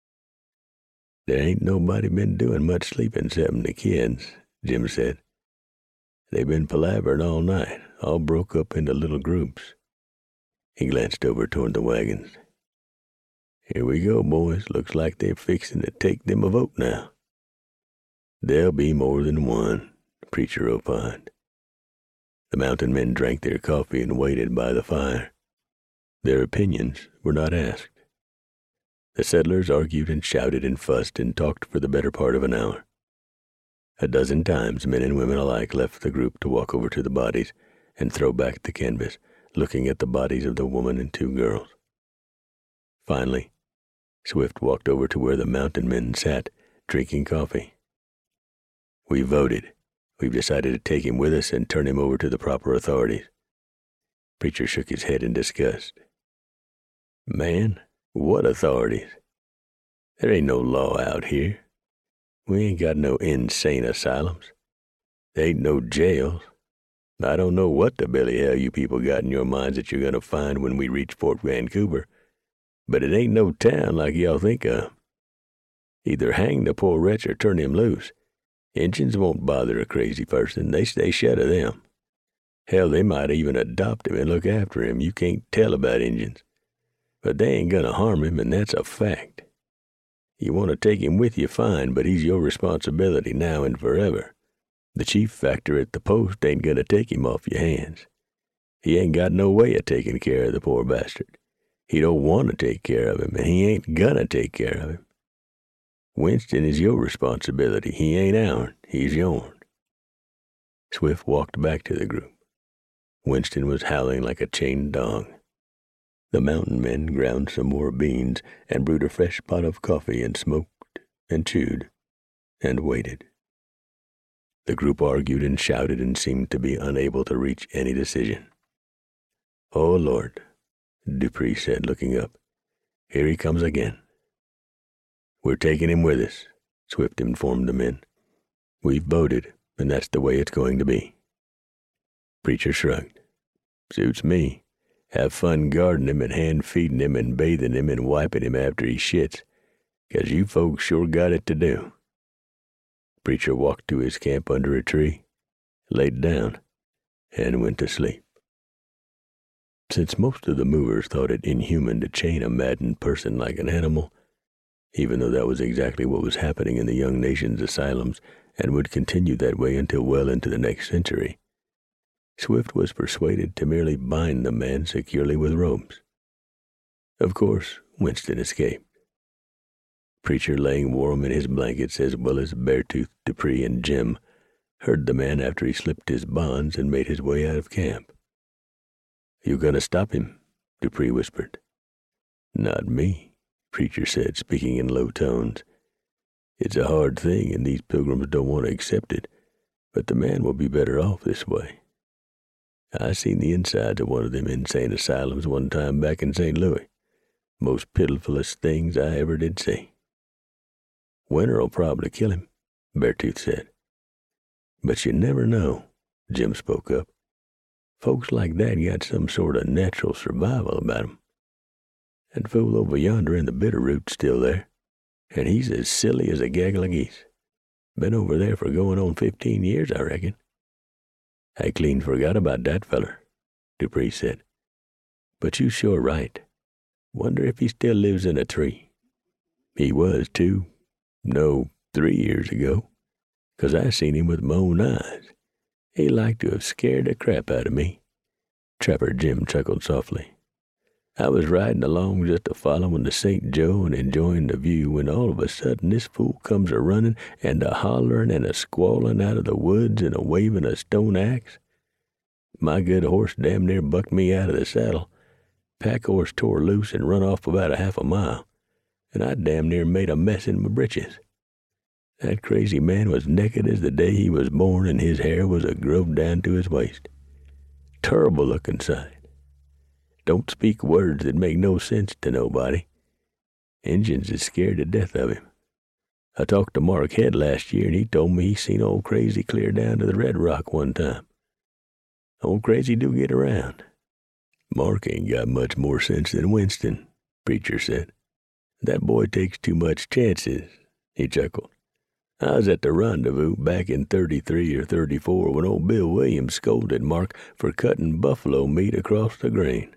"There ain't nobody been doing much sleeping excepting the kids," Jim said. "They've been palavering all night, all broke up into little groups." He glanced over toward the wagons. "Here we go, boys. Looks like they're fixing to take them a vote now." "There'll be more than one," Preacher opined. The mountain men drank their coffee and waited by the fire. Their opinions were not asked. The settlers argued and shouted and fussed and talked for the better part of an hour. A dozen times men and women alike left the group to walk over to the bodies and throw back the canvas, looking at the bodies of the woman and 2 girls. Finally, Swift walked over to where the mountain men sat, drinking coffee. "We voted. We've decided to take him with us and turn him over to the proper authorities." Preacher shook his head in disgust. "Man, what authorities? There ain't no law out here. We ain't got no insane asylums. There ain't no jails. I don't know what the billy hell you people got in your minds that you're going to find when we reach Fort Vancouver, but it ain't no town like y'all think of. Either hang the poor wretch or turn him loose. Injuns won't bother a crazy person. They stay shut of them. Hell, they might even adopt him and look after him. You can't tell about Injuns. But they ain't gonna harm him, and that's a fact. You want to take him with you, fine, but he's your responsibility now and forever. The chief factor at the post ain't gonna take him off your hands. He ain't got no way of taking care of the poor bastard. He don't want to take care of him, and he ain't gonna take care of him. Winston is your responsibility. He ain't ourn. He's yourn. Swift walked back to the group. Winston was howling like a chained dog. The mountain men ground some more beans and brewed a fresh pot of coffee and smoked and chewed and waited. The group argued and shouted and seemed to be unable to reach any decision. "Oh, Lord," Dupree said, looking up. "Here he comes again." "We're taking him with us," Swift informed the men. "We've voted, and that's the way it's going to be." Preacher shrugged. "Suits me. Have fun guarding him and hand-feeding him and bathing him and wiping him after he shits, 'cause you folks sure got it to do." Preacher walked to his camp under a tree, laid down, and went to sleep. Since most of the movers thought it inhuman to chain a maddened person like an animal, even though that was exactly what was happening in the young nation's asylums and would continue that way until well into the next century, Swift was persuaded to merely bind the man securely with ropes. Of course, Winston escaped. Preacher, laying warm in his blankets as well as Beartooth, Dupree, and Jim, heard the man after he slipped his bonds and made his way out of camp. "You gonna stop him?" Dupree whispered. "Not me," Preacher said, speaking in low tones. "It's a hard thing, and these pilgrims don't want to accept it, but the man will be better off this way. I seen the insides of one of them insane asylums one time back in St. Louis. Most pitifulest things I ever did see." "Winter'll probably kill him," Beartooth said. "But you never know," Jim spoke up. "Folks like that got some sort of natural survival about 'em. That fool over yonder in the Bitterroot's still there, and he's as silly as a gaggle of geese. Been over there for going on 15 years, I reckon." "I clean forgot about that feller," Dupree said. "But you sure right. Wonder if he still lives in a tree. He was 3 years ago, 'cause I seen him with my own eyes. He like to have scared the crap out of me." Trapper Jim chuckled softly. "I was riding along just a-following the St. Joe and enjoying the view when all of a sudden this fool comes a-running and a-hollering and a-squalling out of the woods and a-waving a stone axe. My good horse damn near bucked me out of the saddle. Pack horse tore loose and run off about a half a mile, and I damn near made a mess in my britches. That crazy man was naked as the day he was born, and his hair was a-growed down to his waist. Terrible looking sight. Don't speak words that make no sense to nobody. Injuns is scared to death of him. I talked to Mark Head last year, and he told me he seen old Crazy clear down to the Red Rock one time. Old Crazy do get around." "Mark ain't got much more sense than Winston," Preacher said. "That boy takes too much chances," he chuckled. "I was at the rendezvous back in 33 or 34 when old Bill Williams scolded Mark for cutting buffalo meat across the grain."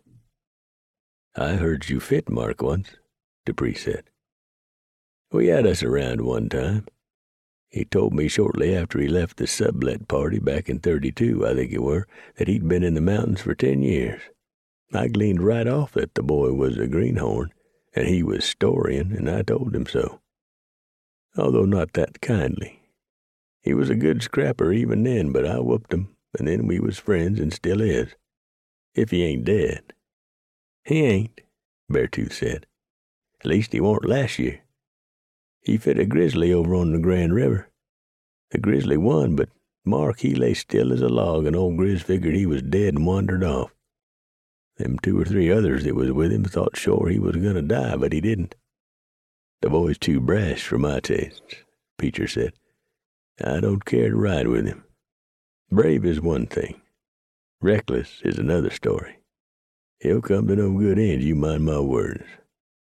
"I heard you fit Mark once," Dupree said. "We had us around one time. He told me shortly after he left the sublet party back in 32, I think it were, that he'd been in the mountains for 10 years. I gleaned right off that the boy was a greenhorn, and he was storying, and I told him so. Although not that kindly. He was a good scrapper even then, but I whooped him, and then we was friends and still is. If he ain't dead." "He ain't," Beartooth said. "At least he warn't last year. He fit a grizzly over on the Grand River. The grizzly won, but Mark, he lay still as a log, and old Grizz figured he was dead and wandered off. Them 2 or 3 others that was with him thought sure he was going to die, but he didn't. The boy's too brash for my tastes," Preacher said. "I don't care to ride with him. Brave is one thing. Reckless is another story. He'll come to no good end, you mind my words.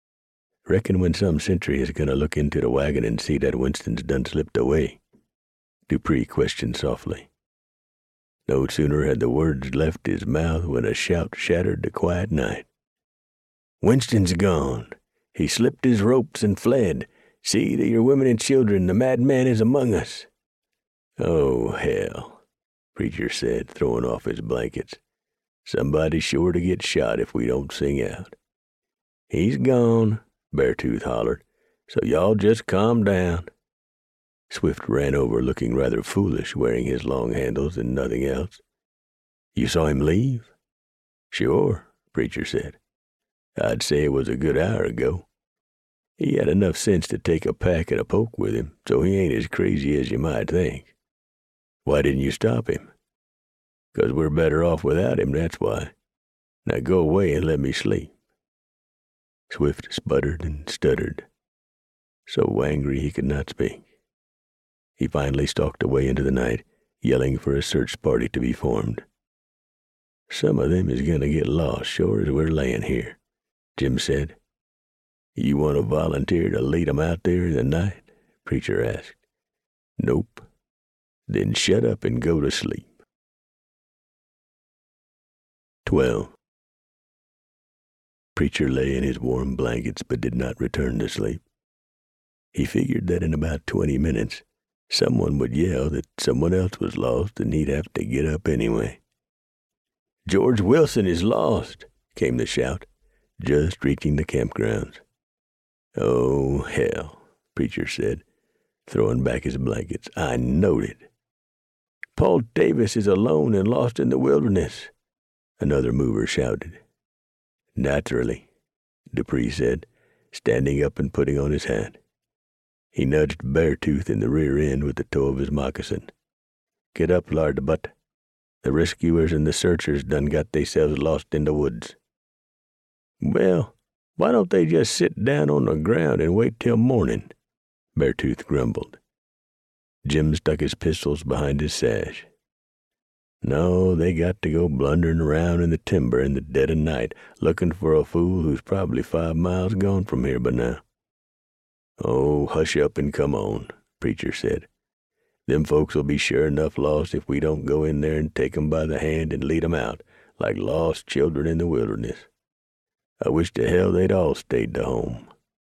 Reckon when some sentry is going to look into the wagon and see that Winston's done slipped away, Dupree questioned softly. No sooner had the words left his mouth when a shout shattered the quiet night. "Winston's gone. He slipped his ropes and fled. See to your women and children. The madman is among us." "Oh, hell," Preacher said, throwing off his blankets. "Somebody's sure to get shot if we don't sing out." "He's gone," Beartooth hollered, "so y'all just calm down." Swift ran over, looking rather foolish, wearing his long handles and nothing else. "You saw him leave?" "Sure," Preacher said. "I'd say it was a good hour ago. He had enough sense to take a pack and a poke with him, so he ain't as crazy as you might think." "Why didn't you stop him?" "'Cause we're better off without him, that's why. Now go away and let me sleep." Swift sputtered and stuttered, so angry he could not speak. He finally stalked away into the night, yelling for a search party to be formed. "Some of them is going to get lost sure as we're laying here," Jim said. "You want to volunteer to lead 'em out there in the night?" Preacher asked. "Nope." "Then shut up and go to sleep." 12. Preacher lay in his warm blankets but did not return to sleep. He figured that in about 20 minutes, someone would yell that someone else was lost and he'd have to get up anyway. "George Wilson is lost," came the shout, just reaching the campgrounds. "Oh, hell," Preacher said, throwing back his blankets. "I knowed it." "Paul Davis is alone and lost in the wilderness," another mover shouted. "Naturally," Dupree said, standing up and putting on his hat. He nudged Beartooth in the rear end with the toe of his moccasin. "Get up, Lard Butt. The rescuers and the searchers done got theyselves lost in the woods." "Well, why don't they just sit down on the ground and wait till morning?" Beartooth grumbled. Jim stuck his pistols behind his sash. "No, they got to go blundering around in the timber in the dead of night, looking for a fool who's probably 5 miles gone from here by now." "Oh, hush up and come on," Preacher said. "Them folks will be sure enough lost if we don't go in there and take 'em by the hand and lead 'em out, like lost children in the wilderness. I wish to hell they'd all stayed to home."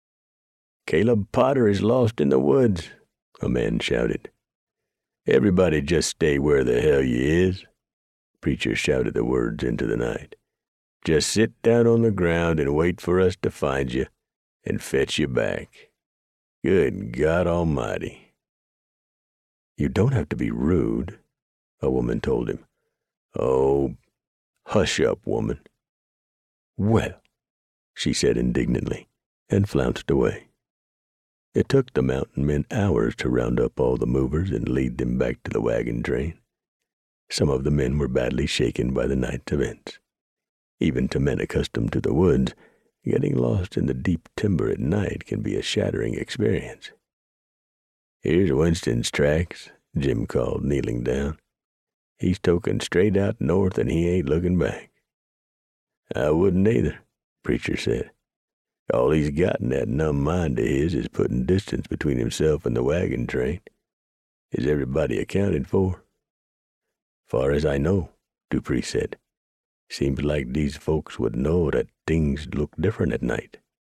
"Caleb Potter is lost in the woods," a man shouted. "Everybody just stay where the hell you is." Preacher shouted the words into the night. "Just sit down on the ground and wait for us to find you and fetch you back. Good God Almighty." "You don't have to be rude," a woman told him. "Oh, hush up, woman." "Well," she said indignantly, and flounced away. It took the mountain men hours to round up all the movers and lead them back to the wagon train. Some of the men were badly shaken by the night's events. Even to men accustomed to the woods, getting lost in the deep timber at night can be a shattering experience. "Here's Winston's tracks," Jim called, kneeling down. "He's token straight out north and he ain't looking back." "I wouldn't either," Preacher said. "All he's got in that numb mind of his is putting distance between himself and the wagon train. Is everybody accounted for?" "Far as I know," Dupree said. "Seems like these folks would know that things look different at night."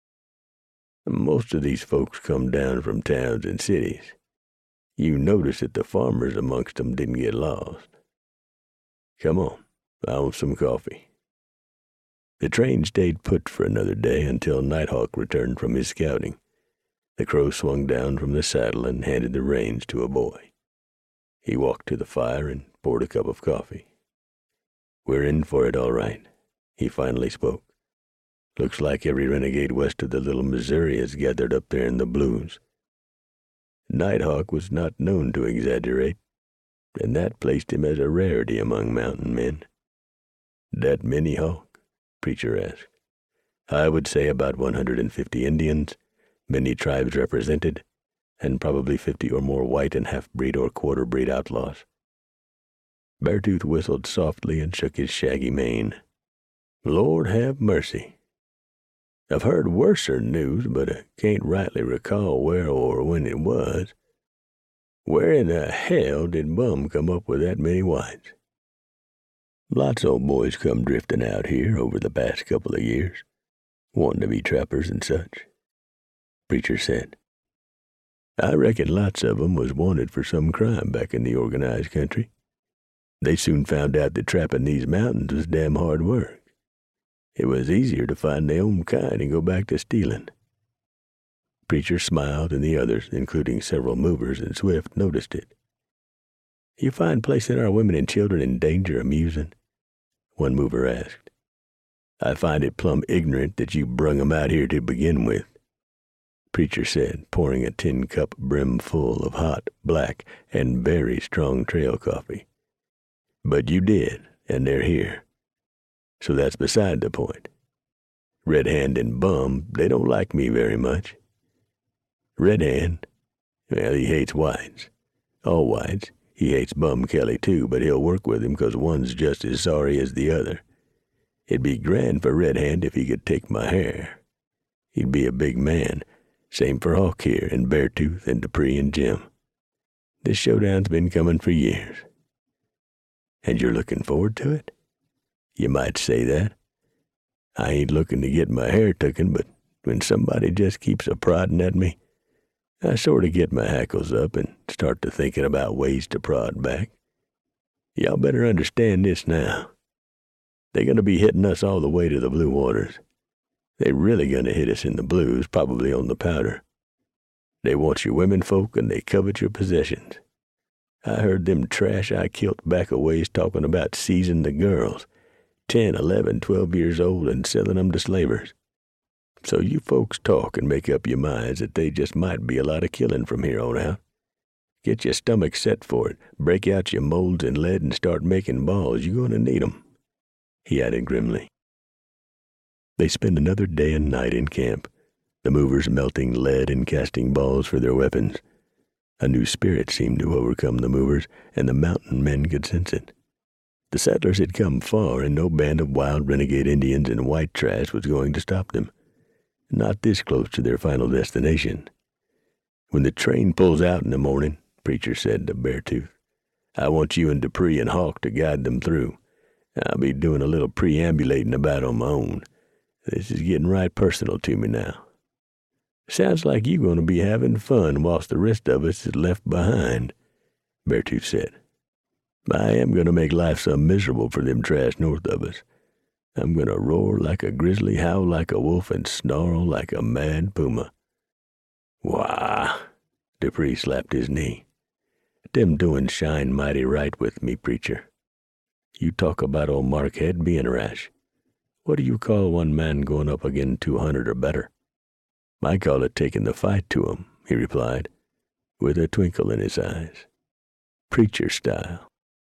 "Most of these folks come down from towns and cities. You notice that the farmers amongst them didn't get lost. Come on, I want some coffee." The train stayed put for another day until Nighthawk returned from his scouting. The Crow swung down from the saddle and handed the reins to a boy. He walked to the fire and poured a cup of coffee. "We're in for it all right," he finally spoke. "Looks like every renegade west of the Little Missouri is gathered up there in the blues." Nighthawk was not known to exaggerate, and that placed him as a rarity among mountain men. "That many, Hawk?" Preacher asked. "I would say about 150 Indians, many tribes represented, and probably 50 or more white and half-breed or quarter-breed outlaws." Beartooth whistled softly and shook his shaggy mane. "Lord have mercy. I've heard worser news, but I can't rightly recall where or when it was. Where in the hell did Bum come up with that many wives? Lots of old boys come drifting out here over the past couple of years, wanting to be trappers and such. Preacher said, I reckon lots of 'em was wanted for some crime back in the organized country. They soon found out that trapping these mountains was damn hard work. It was easier to find their own kind and go back to stealing. Preacher smiled, and the others, including several movers and Swift, noticed it. You find placing our women and children in danger amusing? One mover asked. I find it plumb ignorant that you brung 'em out here to begin with, Preacher said, pouring a tin cup brim full of hot, black, and very strong trail coffee. But you did, and they're here. So that's beside the point. Red Hand and Bum, they don't like me very much. Red Hand, well, he hates whites. All whites. He hates Bum Kelly, too, but he'll work with him 'cause one's just as sorry as the other. It'd be grand for Red Hand if he could take my hair. He'd be a big man. Same for Hawk here, and Beartooth, and Dupree, and Jim. This showdown's been coming for years. And you're looking forward to it? You might say that. I ain't looking to get my hair tooken, but when somebody just keeps a-prodding at me, I sort of get my hackles up and start to thinking about ways to prod back. Y'all better understand this now. They're going to be hitting us all the way to the Blue Waters. They're really going to hit us in the Blues, probably on the Powder. They want your women folk, and they covet your possessions. I heard them trash I killed back a ways talking about seizing the girls, 10, 11, 12 years old, and selling them to slavers. So you folks talk and make up your minds that they just might be a lot of killing from here on out. Get your stomach set for it, break out your molds and lead, and start making balls. You're going to need 'em, he added grimly. They spent another day and night in camp, the movers melting lead and casting balls for their weapons. A new spirit seemed to overcome the movers, and the mountain men could sense it. The settlers had come far, and no band of wild renegade Indians in white trash was going to stop them. Not this close to their final destination. When the train pulls out in the morning, Preacher said to Beartooth, I want you and Dupree and Hawk to guide them through. I'll be doing a little preambulating about on my own. This is getting right personal to me now. Sounds like you're going to be having fun whilst the rest of us is left behind, Beartooth said. I am going to make life so miserable for them trash north of us. I'm going to roar like a grizzly, howl like a wolf, and snarl like a mad puma. Wah! Dupree slapped his knee. Them doin's shine mighty right with me, Preacher. You talk about old Markhead being rash. What do you call one man going up agin 200 or better? I call it taking the fight to 'em, he replied, with a twinkle in his eyes. Preacher style.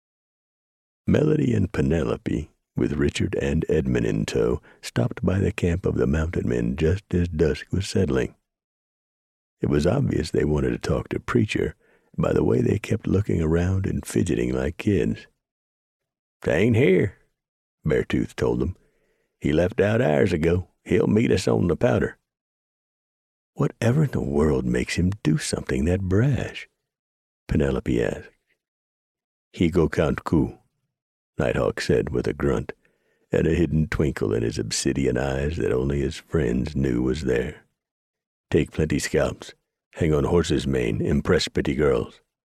Melody and Penelope, with Richard and Edmund in tow, stopped by the camp of the mounted men just as dusk was settling. It was obvious they wanted to talk to Preacher by the way they kept looking around and fidgeting like kids. "'They ain't here," Beartooth told them. "He left out hours ago. He'll meet us on the Powder." "Whatever in the world makes him do something that brash?" Penelope asked. "He go count coup," Nighthawk said with a grunt, and a hidden twinkle in his obsidian eyes that only his friends knew was there. "Take plenty scalps, hang on horse's mane, impress pretty girls."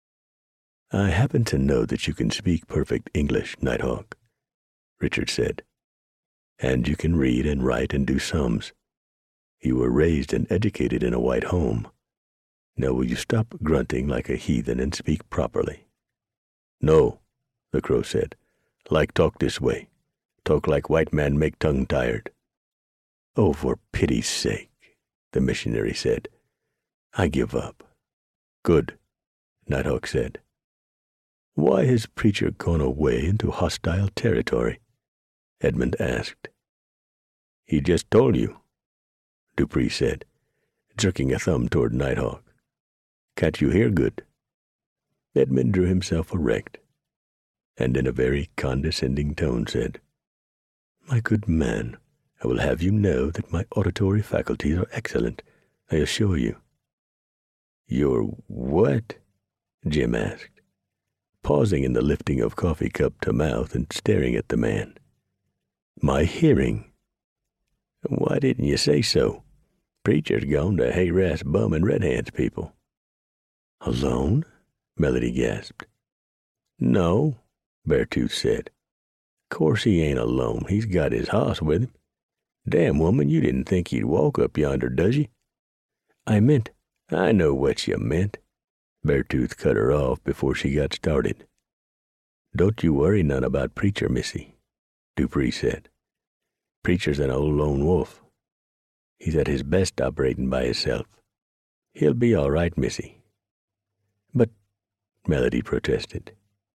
"I happen to know that you can speak perfect English, Nighthawk," Richard said. "And you can read and write and do sums. You were raised and educated in a white home. Now will you stop grunting like a heathen and speak properly?" "No," the Crow said. "Like talk this way. Talk like white man make tongue tired." "Oh, for pity's sake," the missionary said. "I give up." "Good," Nighthawk said. "Why has Preacher gone away into hostile territory?" Edmund asked. "He just told you," Dupree said, jerking a thumb toward Nighthawk. "Can't you hear good?" Edmund drew himself erect, and in a very condescending tone said, "My good man, I will have you know that my auditory faculties are excellent, I assure you." "Your what?" Jim asked, pausing in the lifting of coffee cup to mouth and staring at the man. My hearing. Why didn't you say so? Preacher's gone to Hayrass Bum and Red Hand's people. Alone? Melody gasped. No, Beartooth said. Course he ain't alone. He's got his hoss with him. Damn, woman, you didn't think he'd walk up yonder, does you? I know what you meant. Beartooth cut her off before she got started. Don't you worry none about Preacher, Missy, Dupree said. Preacher's an old lone wolf. He's at his best operating by himself. He'll be all right, Missy. But, Melody protested.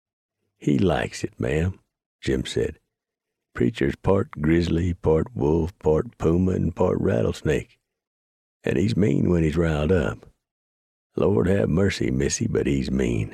He likes it, ma'am, Jim said. Preacher's part grizzly, part wolf, part puma, and part rattlesnake. And he's mean when he's riled up. Lord have mercy, Missy, but he's mean.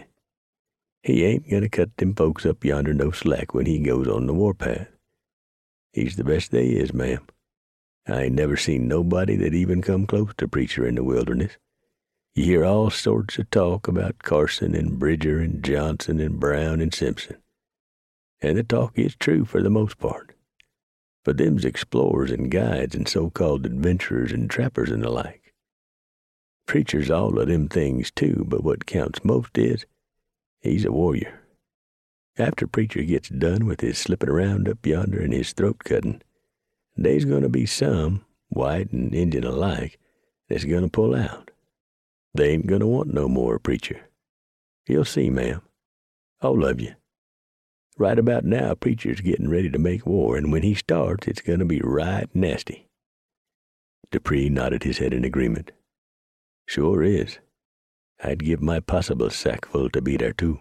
He ain't gonna cut them folks up yonder no slack when he goes on the warpath. He's the best they is, ma'am. I ain't never seen nobody that even come close to Preacher in the wilderness. You hear all sorts of talk about Carson and Bridger and Johnson and Brown and Simpson. And the talk is true for the most part. But them's explorers and guides and so-called adventurers and trappers and the like. Preacher's all of them things too, but what counts most is he's a warrior. After Preacher gets done with his slipping around up yonder and his throat cutting, they's gonna be some, white and Indian alike, that's gonna pull out. They ain't gonna want no more Preacher. You'll see, ma'am. All of you. Right about now, Preacher's getting ready to make war, and when he starts, it's gonna be right nasty. Dupree nodded his head in agreement. Sure is. I'd give my possible sackful to be there, too.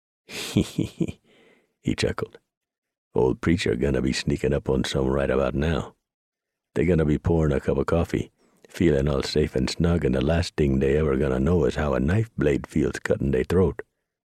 He chuckled. Old Preacher gonna be sneaking up on some right about now. They're gonna be pouring a cup of coffee, feeling all safe and snug, and the last thing they ever gonna know is how a knife blade feels cutting their throat.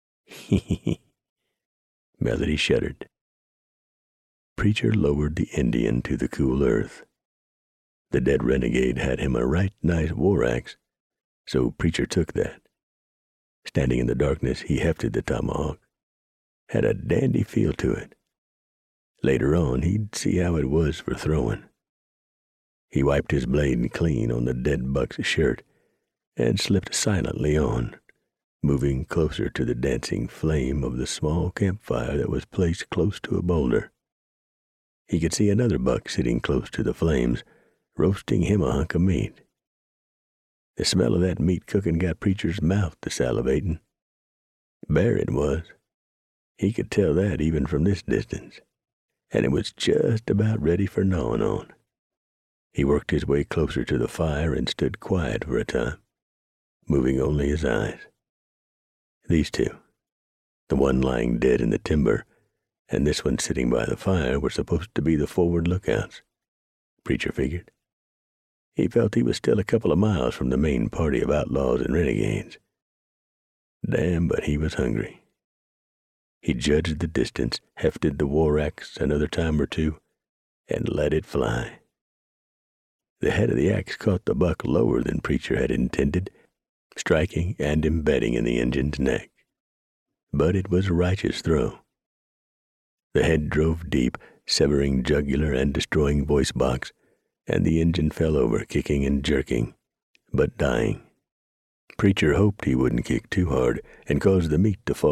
Melody shuddered. Preacher lowered the Indian to the cool earth. The dead renegade had him a right nice war axe, so Preacher took that. Standing in the darkness, he hefted the tomahawk. Had a dandy feel to it. Later on, he'd see how it was for throwing. He wiped his blade clean on the dead buck's shirt and slipped silently on, moving closer to the dancing flame of the small campfire that was placed close to a boulder. He could see another buck sitting close to the flames, roasting him a hunk of meat. The smell of that meat cooking got Preacher's mouth to salivating. Bear it was. He could tell that even from this distance, and it was just about ready for gnawing on. He worked his way closer to the fire and stood quiet for a time, moving only his eyes. These two, the one lying dead in the timber, and this one sitting by the fire, were supposed to be the forward lookouts, Preacher figured. He felt he was still a couple of miles from the main party of outlaws and renegades. Damn, but he was hungry. He judged the distance, hefted the war axe another time or two, and let it fly. The head of the axe caught the buck lower than Preacher had intended, striking and embedding in the Injun's neck. But it was a righteous throw. The head drove deep, severing jugular and destroying voice box, and the Injun fell over, kicking and jerking, but dying. Preacher hoped he wouldn't kick too hard and cause the meat to fall